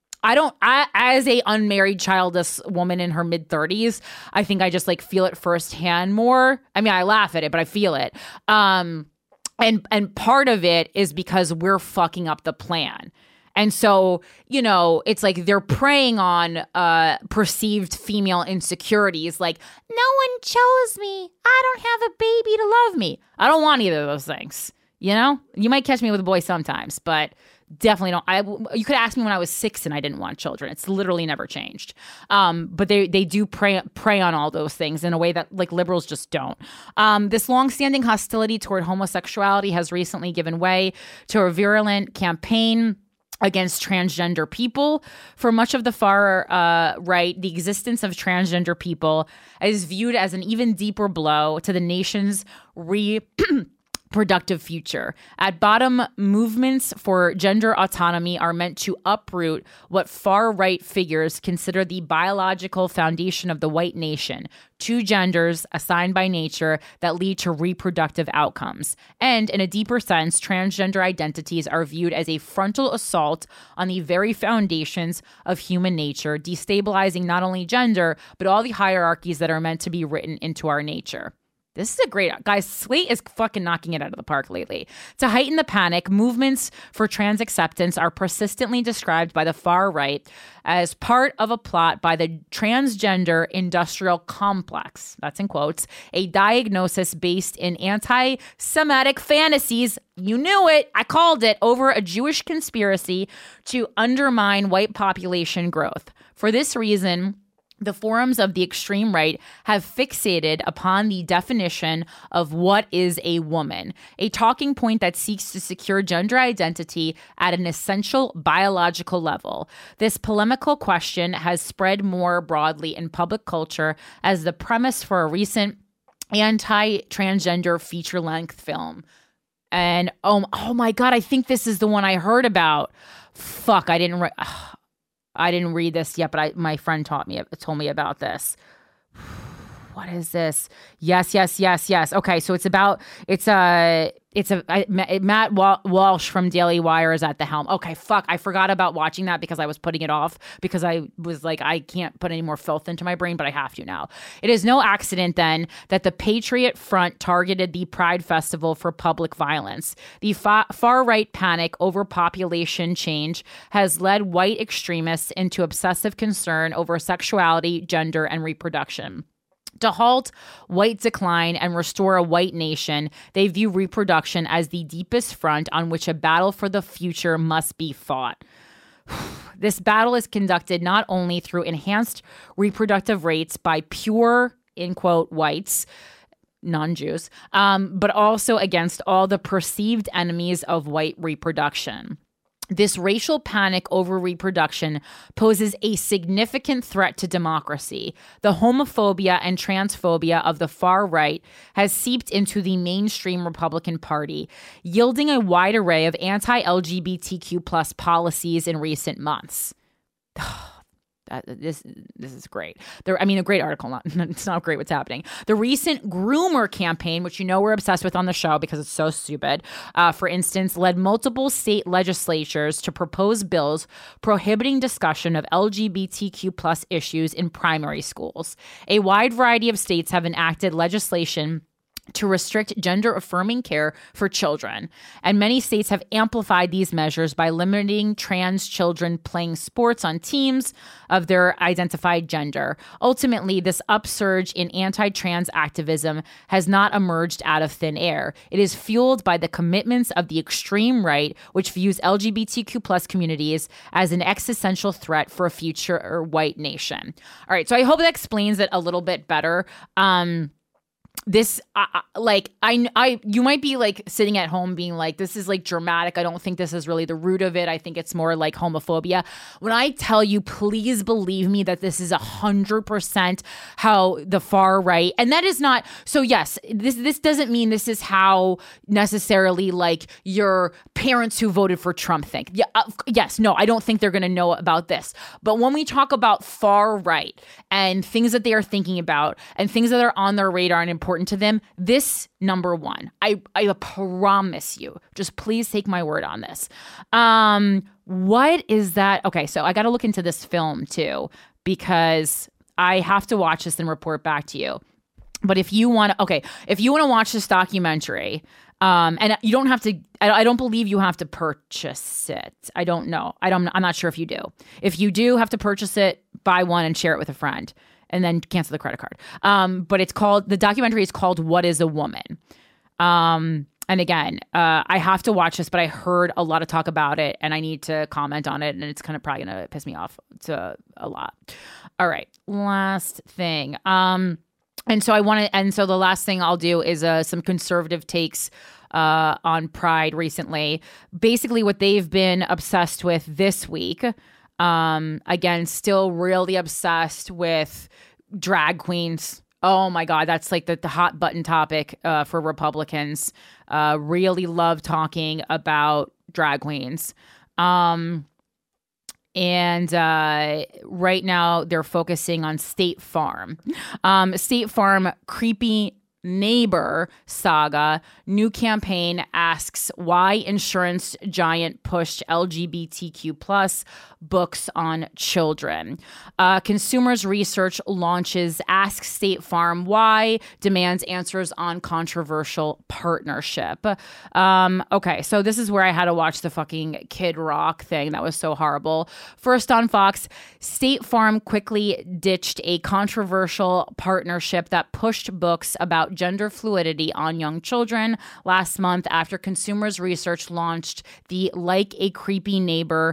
Speaker 8: as a unmarried childless woman in her mid-30s, I think I just feel it firsthand more. I mean, I laugh at it, but I feel it. And part of it is because we're fucking up the plan. And so, it's like they're preying on perceived female insecurities. Like, no one chose me. I don't have a baby to love me. I don't want either of those things. You might catch me with a boy sometimes, but definitely don't. You could ask me when I was 6 and I didn't want children. It's literally never changed. But they do prey on all those things in a way that liberals just don't. This longstanding hostility toward homosexuality has recently given way to a virulent campaign against transgender people. For much of the far right, the existence of transgender people is viewed as an even deeper blow to the nation's productive future. At bottom, movements for gender autonomy are meant to uproot what far-right figures consider the biological foundation of the white nation, 2 genders assigned by nature that lead to reproductive outcomes. And in a deeper sense, transgender identities are viewed as a frontal assault on the very foundations of human nature, destabilizing not only gender, but all the hierarchies that are meant to be written into our nature. This is a great, guys, Slate is fucking knocking it out of the park lately. To heighten the panic, movements for trans acceptance are persistently described by the far right as part of a plot by the transgender industrial complex, that's in quotes, a diagnosis based in anti-Semitic fantasies, you knew it, I called it, over a Jewish conspiracy to undermine white population growth. For this reason, the forums of the extreme right have fixated upon the definition of what is a woman, a talking point that seeks to secure gender identity at an essential biological level. This polemical question has spread more broadly in public culture as the premise for a recent anti-transgender feature-length film. And oh my God, I think this is the one I heard about. Fuck, I didn't read this yet, but my friend told me about this. What is this? Yes. Okay, so Matt Walsh from Daily Wire is at the helm. Okay, fuck, I forgot about watching that because I was putting it off because I was like, I can't put any more filth into my brain, but I have to now. It is no accident then that the Patriot Front targeted the Pride Festival for public violence. The far-right panic over population change has led white extremists into obsessive concern over sexuality, gender, and reproduction. To halt white decline and restore a white nation, they view reproduction as the deepest front on which a battle for the future must be fought. This battle is conducted not only through enhanced reproductive rates by pure, in quote, whites, non-Jews, but also against all the perceived enemies of white reproduction. This racial panic over reproduction poses a significant threat to democracy. The homophobia and transphobia of the far right has seeped into the mainstream Republican Party, yielding a wide array of anti-LGBTQ plus policies in recent months. This is great. A great article. It's not great what's happening. The recent groomer campaign, which we're obsessed with on the show because it's so stupid, for instance, led multiple state legislatures to propose bills prohibiting discussion of LGBTQ plus issues in primary schools. A wide variety of states have enacted legislation to restrict gender-affirming care for children. And many states have amplified these measures by limiting trans children playing sports on teams of their identified gender. Ultimately, this upsurge in anti-trans activism has not emerged out of thin air. It is fueled by the commitments of the extreme right, which views LGBTQ plus communities as an existential threat for a future white nation. All right, so I hope that explains it a little bit better. This, you might be like sitting at home being like, this is like dramatic. I don't think this is really the root of it. I think it's more like homophobia. When I tell you, please believe me that this is 100% how the far right, and that is not, so yes, this doesn't mean this is how necessarily like your parents who voted for Trump think. Yeah, yes, no, I don't think they're going to know about this. But when we talk about far right and things that they are thinking about and things that are on their radar and important to them, this number one, I promise you, just please take my word on this. What is that? Okay, so I got to look into this film too, because I have to watch this and report back to you. But if you want to watch this documentary, and you don't have to, I don't believe you have to purchase it. I don't know. I'm not sure if you do. If you do have to purchase it, buy one and share it with a friend, and then cancel the credit card. But the documentary is called What is a Woman? And again, I have to watch this, but I heard a lot of talk about it and I need to comment on it, and it's kind of probably going to piss me off a lot. All right, last thing. So the last thing I'll do is some conservative takes on Pride recently. Basically what they've been obsessed with this week, again, still really obsessed with drag queens. Oh my God, that's like the hot button topic for Republicans. Really love talking about drag queens. And right now they're focusing on State Farm. State Farm creepy neighbor saga. New campaign asks why insurance giant pushed LGBTQ plus books on children. Consumers Research launches Ask State Farm Why, demands answers on controversial partnership. Okay, so this is where I had to watch the fucking Kid Rock thing. That was so horrible. First on Fox, State Farm quickly ditched a controversial partnership that pushed books about gender fluidity on young children last month after Consumers Research launched the Like a Creepy Neighbor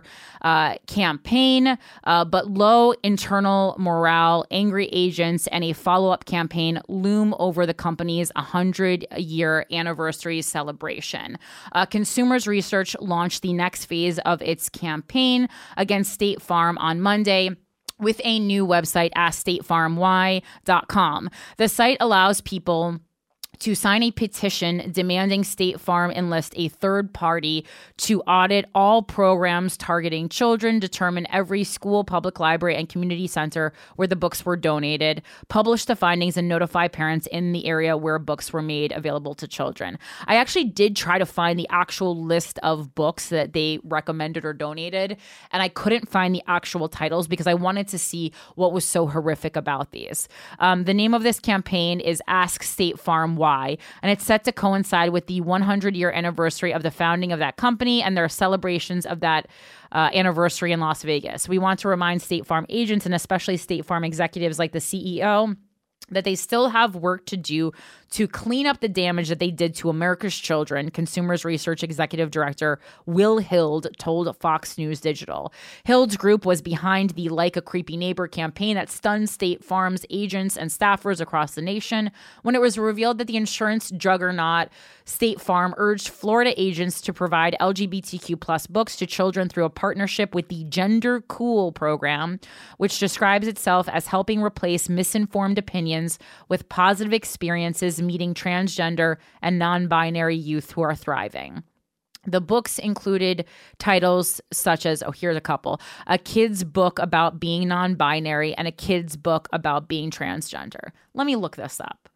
Speaker 8: campaign, but low internal morale, angry agents, and a follow-up campaign loom over the company's 100-year anniversary celebration. Consumers Research launched the next phase of its campaign against State Farm on Monday with a new website, AskStateFarmWhy.com. The site allows people to sign a petition demanding State Farm enlist a third party to audit all programs targeting children, determine every school, public library, and community center where the books were donated, publish the findings, and notify parents in the area where books were made available to children. I actually did try to find the actual list of books that they recommended or donated, and I couldn't find the actual titles because I wanted to see what was so horrific about these. The name of this campaign is Ask State Farm Why, and it's set to coincide with the 100-year anniversary of the founding of that company and their celebrations of that anniversary in Las Vegas. We want to remind State Farm agents and especially State Farm executives like the CEO that they still have work to do to clean up the damage that they did to America's children, Consumers Research Executive Director Will Hild told Fox News Digital. Hild's group was behind the Like a Creepy Neighbor campaign that stunned State Farm's agents and staffers across the nation when it was revealed that the insurance juggernaut State Farm urged Florida agents to provide LGBTQ plus books to children through a partnership with the Gender Cool program, which describes itself as helping replace misinformed opinions with positive experiences meeting transgender and non-binary youth who are thriving. The books included titles such as, here's a couple, a kid's book about being non-binary and a kid's book about being transgender. Let me look this up.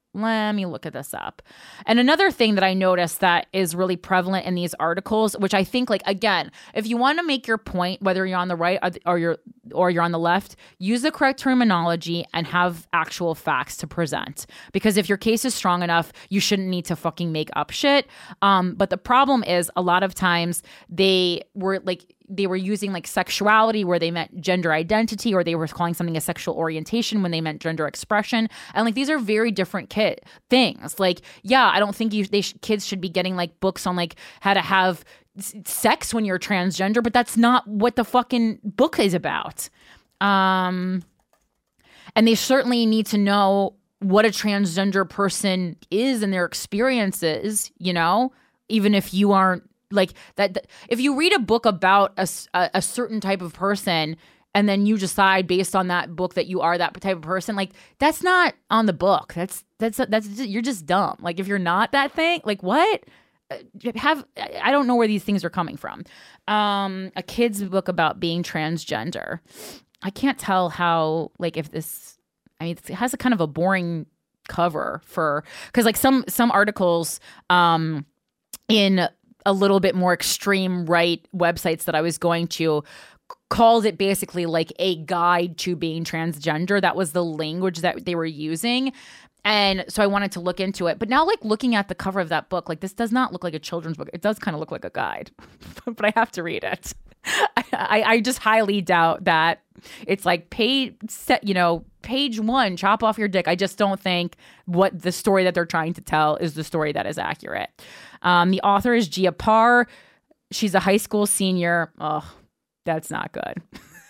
Speaker 8: Let me look at this up. And another thing that I noticed that is really prevalent in these articles, which I think, like, again, if you want to make your point, whether you're on the right or you're on the left, use the correct terminology and have actual facts to present. Because if your case is strong enough, you shouldn't need to fucking make up shit. But the problem is a lot of times they were using like sexuality where they meant gender identity, or they were calling something a sexual orientation when they meant gender expression. And like, these are very different things. Like, yeah, I don't think kids should be getting like books on like how to have sex when you're transgender, but that's not what the fucking book is about. And they certainly need to know what a transgender person is and their experiences, you know, even if you aren't like that. If you read a book about a certain type of person and then you decide based on that book that you are that type of person, like that's not on the book. That's you're just dumb. Like if you're not that thing, like what? I don't know where these things are coming from. A kid's book about being transgender. I can't tell how, like, if this, I mean, it has a kind of a boring cover because like some articles in a little bit more extreme right websites that I was going to called it basically like a guide to being transgender. That was the language that they were using. And so I wanted to look into it. But now, like, looking at the cover of that book, like, this does not look like a children's book. It does kind of look like a guide, but I have to read it. I just highly doubt that it's like page 1, chop off your dick. I just don't think what the story that they're trying to tell is the story that is accurate. The author is Gia Parr. She's a high school senior. Oh, that's not good.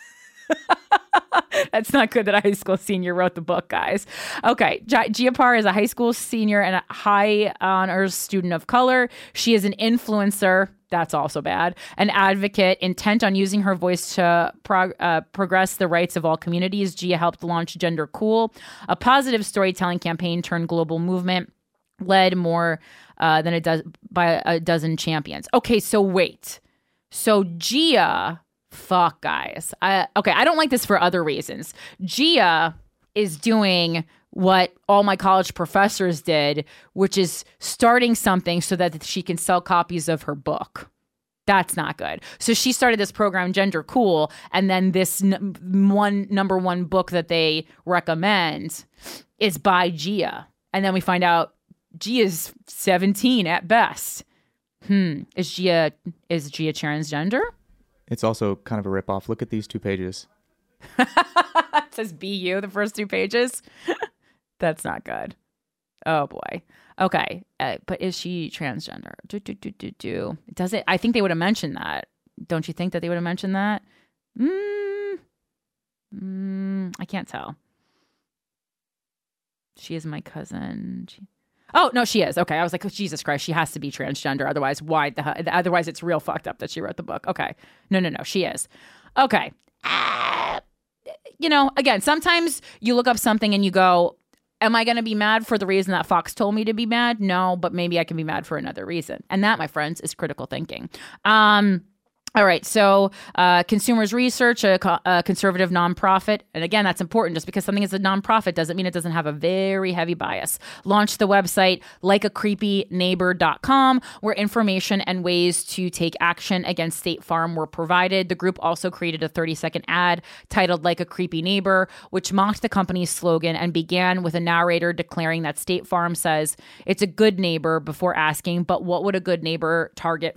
Speaker 8: That's not good that a high school senior wrote the book, guys. Okay, Gia Parr is a high school senior and a high honors student of color. She is an influencer. That's also bad. An advocate intent on using her voice to progress the rights of all communities. Gia helped launch Gender Cool, a positive storytelling campaign turned global movement, led more than a dozen champions. Okay, so wait. So Gia... Fuck, guys. I don't like this for other reasons. Gia is doing what all my college professors did, which is starting something so that she can sell copies of her book. That's not good. So she started this program, Gender Cool, and then this number one book that they recommend is by Gia. And then we find out Gia's 17 at best. Is Gia transgender?
Speaker 11: It's also kind of a ripoff. Look at these 2 pages.
Speaker 8: It says BU, the first 2 pages. That's not good. Oh, boy. Okay. But is she transgender? Does it? I think they would have mentioned that. Don't you think that they would have mentioned that? I can't tell. She is my cousin. Oh, no, she is. Okay. I was like, oh, Jesus Christ, she has to be transgender. Otherwise, otherwise it's real fucked up that she wrote the book. Okay. No, she is. Okay. Again, sometimes you look up something and you go, am I going to be mad for the reason that Fox told me to be mad? No, but maybe I can be mad for another reason. And that, my friends, is critical thinking. All right, so Consumers Research, a conservative nonprofit, and again, that's important. Just because something is a nonprofit doesn't mean it doesn't have a very heavy bias. Launched the website likeacreepyneighbor.com, where information and ways to take action against State Farm were provided. The group also created a 30-second ad titled Like a Creepy Neighbor, which mocked the company's slogan and began with a narrator declaring that State Farm says it's a good neighbor before asking, but would a good neighbor target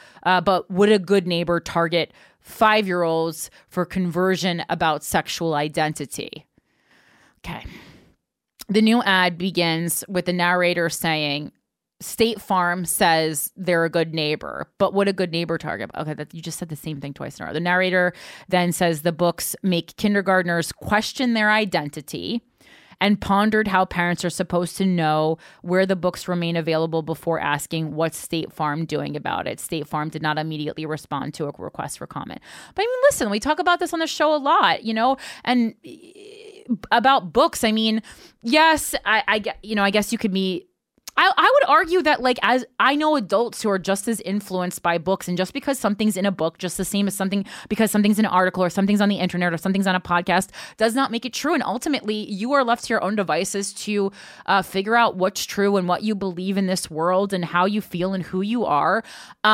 Speaker 8: 5-year-olds for conversion about sexual identity? Okay. The new ad begins with the narrator saying, State Farm says they're a good neighbor, but would a good neighbor target? Okay, you just said the same thing twice in a row. The narrator then says the books make kindergartners question their identity and pondered how parents are supposed to know where the books remain available before asking what's State Farm doing about it. State Farm did not immediately respond to a request for comment. But I mean, listen, we talk about this on the show a lot, and about books. I mean, yes, I guess you could be I would argue that, like, as I know adults who are just as influenced by books, and just because something's in a book, just the same as because something's in an article or something's on the internet or something's on a podcast, does not make it true. And ultimately, you are left to your own devices to figure out what's true and what you believe in this world and how you feel and who you are.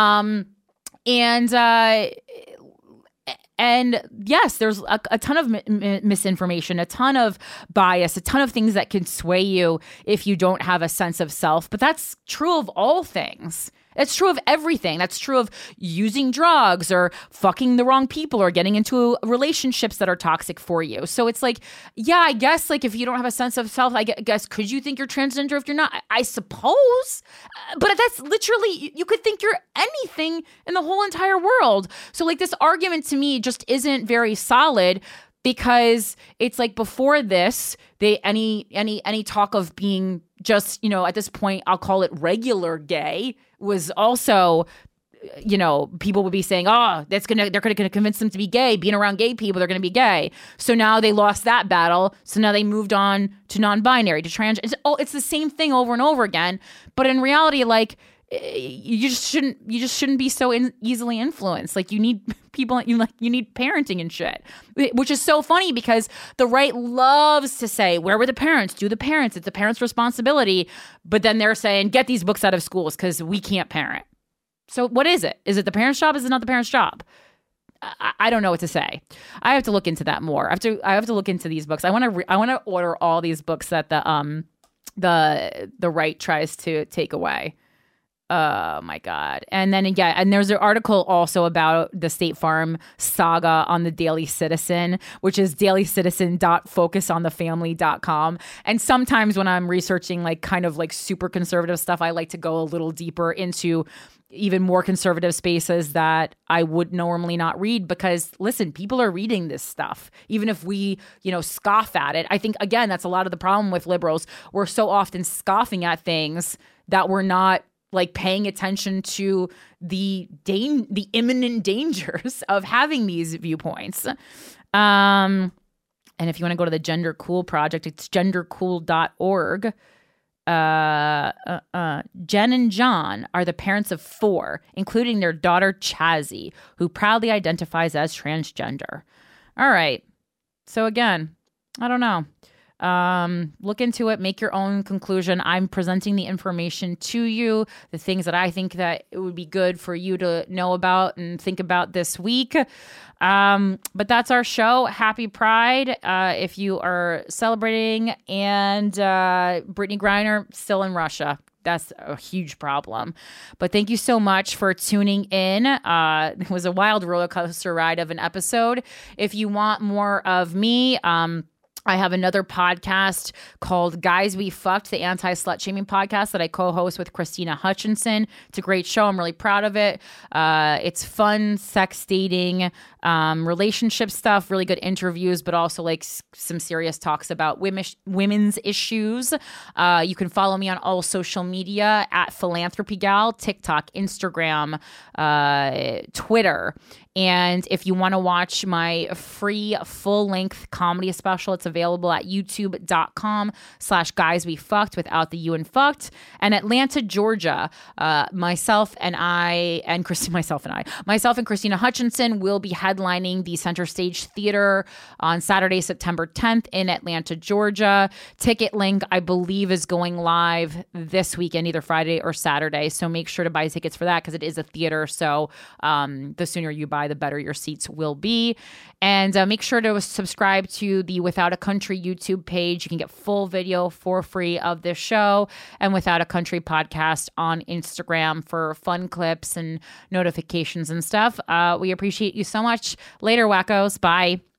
Speaker 8: And yes, there's a ton of misinformation, a ton of bias, a ton of things that can sway you if you don't have a sense of self. But that's true of all things. It's true of everything. That's true of using drugs or fucking the wrong people or getting into relationships that are toxic for you. So it's like, yeah, I guess, like, if you don't have a sense of self, I guess, could you think you're transgender if you're not? I suppose. But that's literally, you could think you're anything in the whole entire world. So, like, this argument to me just isn't very solid, because it's like, before this, any talk of being just, at this point, I'll call it regular gay, was also, people would be saying, they're gonna convince them to be gay. Being around gay people, they're gonna be gay. So now they lost that battle. So now they moved on to non-binary, to trans. It's the same thing over and over again. But in reality, like, you just shouldn't be so easily influenced. Like, you need people, you need parenting and shit, which is so funny, because the right loves to say, where were the parents? Do the parents? It's the parents' responsibility. But then they're saying, get these books out of schools because we can't parent. So what is it? Is it the parents' job? Is it not the parents' job? I don't know what to say. I have to look into that more. I have to look into these books. I want to order all these books that the right tries to take away. Oh my God. And then again, and there's an article also about the State Farm saga on the Daily Citizen, which is dailycitizen.focusonthefamily.com. And sometimes when I'm researching, like, kind of like super conservative stuff, I like to go a little deeper into even more conservative spaces that I would normally not read, because listen, people are reading this stuff, even if we, scoff at it. I think, again, that's a lot of the problem with liberals. We're so often scoffing at things that we're not, like, paying attention to the imminent dangers of having these viewpoints. And if you want to go to the Gender Cool Project, it's gendercool.org. Jen and John are the parents of 4, including their daughter Chazzy, who proudly identifies as transgender. All right. So again, I don't know. Look into it, make your own conclusion. I'm presenting the information to you, the things that I think that it would be good for you to know about and think about this week. But that's our show. Happy Pride, if you are celebrating, and Brittany Griner still in Russia. That's a huge problem. But thank you so much for tuning in. It was a wild roller coaster ride of an episode. If you want more of me, I have another podcast called Guys We Fucked, the anti-slut shaming podcast that I co-host with Christina Hutchinson. It's a great show. I'm really proud of it. It's fun, sex, dating, relationship stuff, really good interviews, but also like some serious talks about women's issues. You can follow me on all social media at Philanthropy Gal, TikTok, Instagram, Twitter. And if you want to watch my free full-length comedy special, it's available at youtube.com/guyswefucked without the U in fucked. And Atlanta, Georgia, myself and Christina Hutchinson will be headlining the Center Stage Theater on Saturday, September 10th in Atlanta, Georgia. Ticket link, I believe, is going live this weekend, either Friday or Saturday. So make sure to buy tickets for that, because it is a theater. So the sooner you buy, the better your seats will be. And make sure to subscribe to the Without a Country YouTube page. You can get full video for free of this show, and Without a Country podcast on Instagram for fun clips and notifications and stuff. We appreciate you so much. Later, wackos. Bye.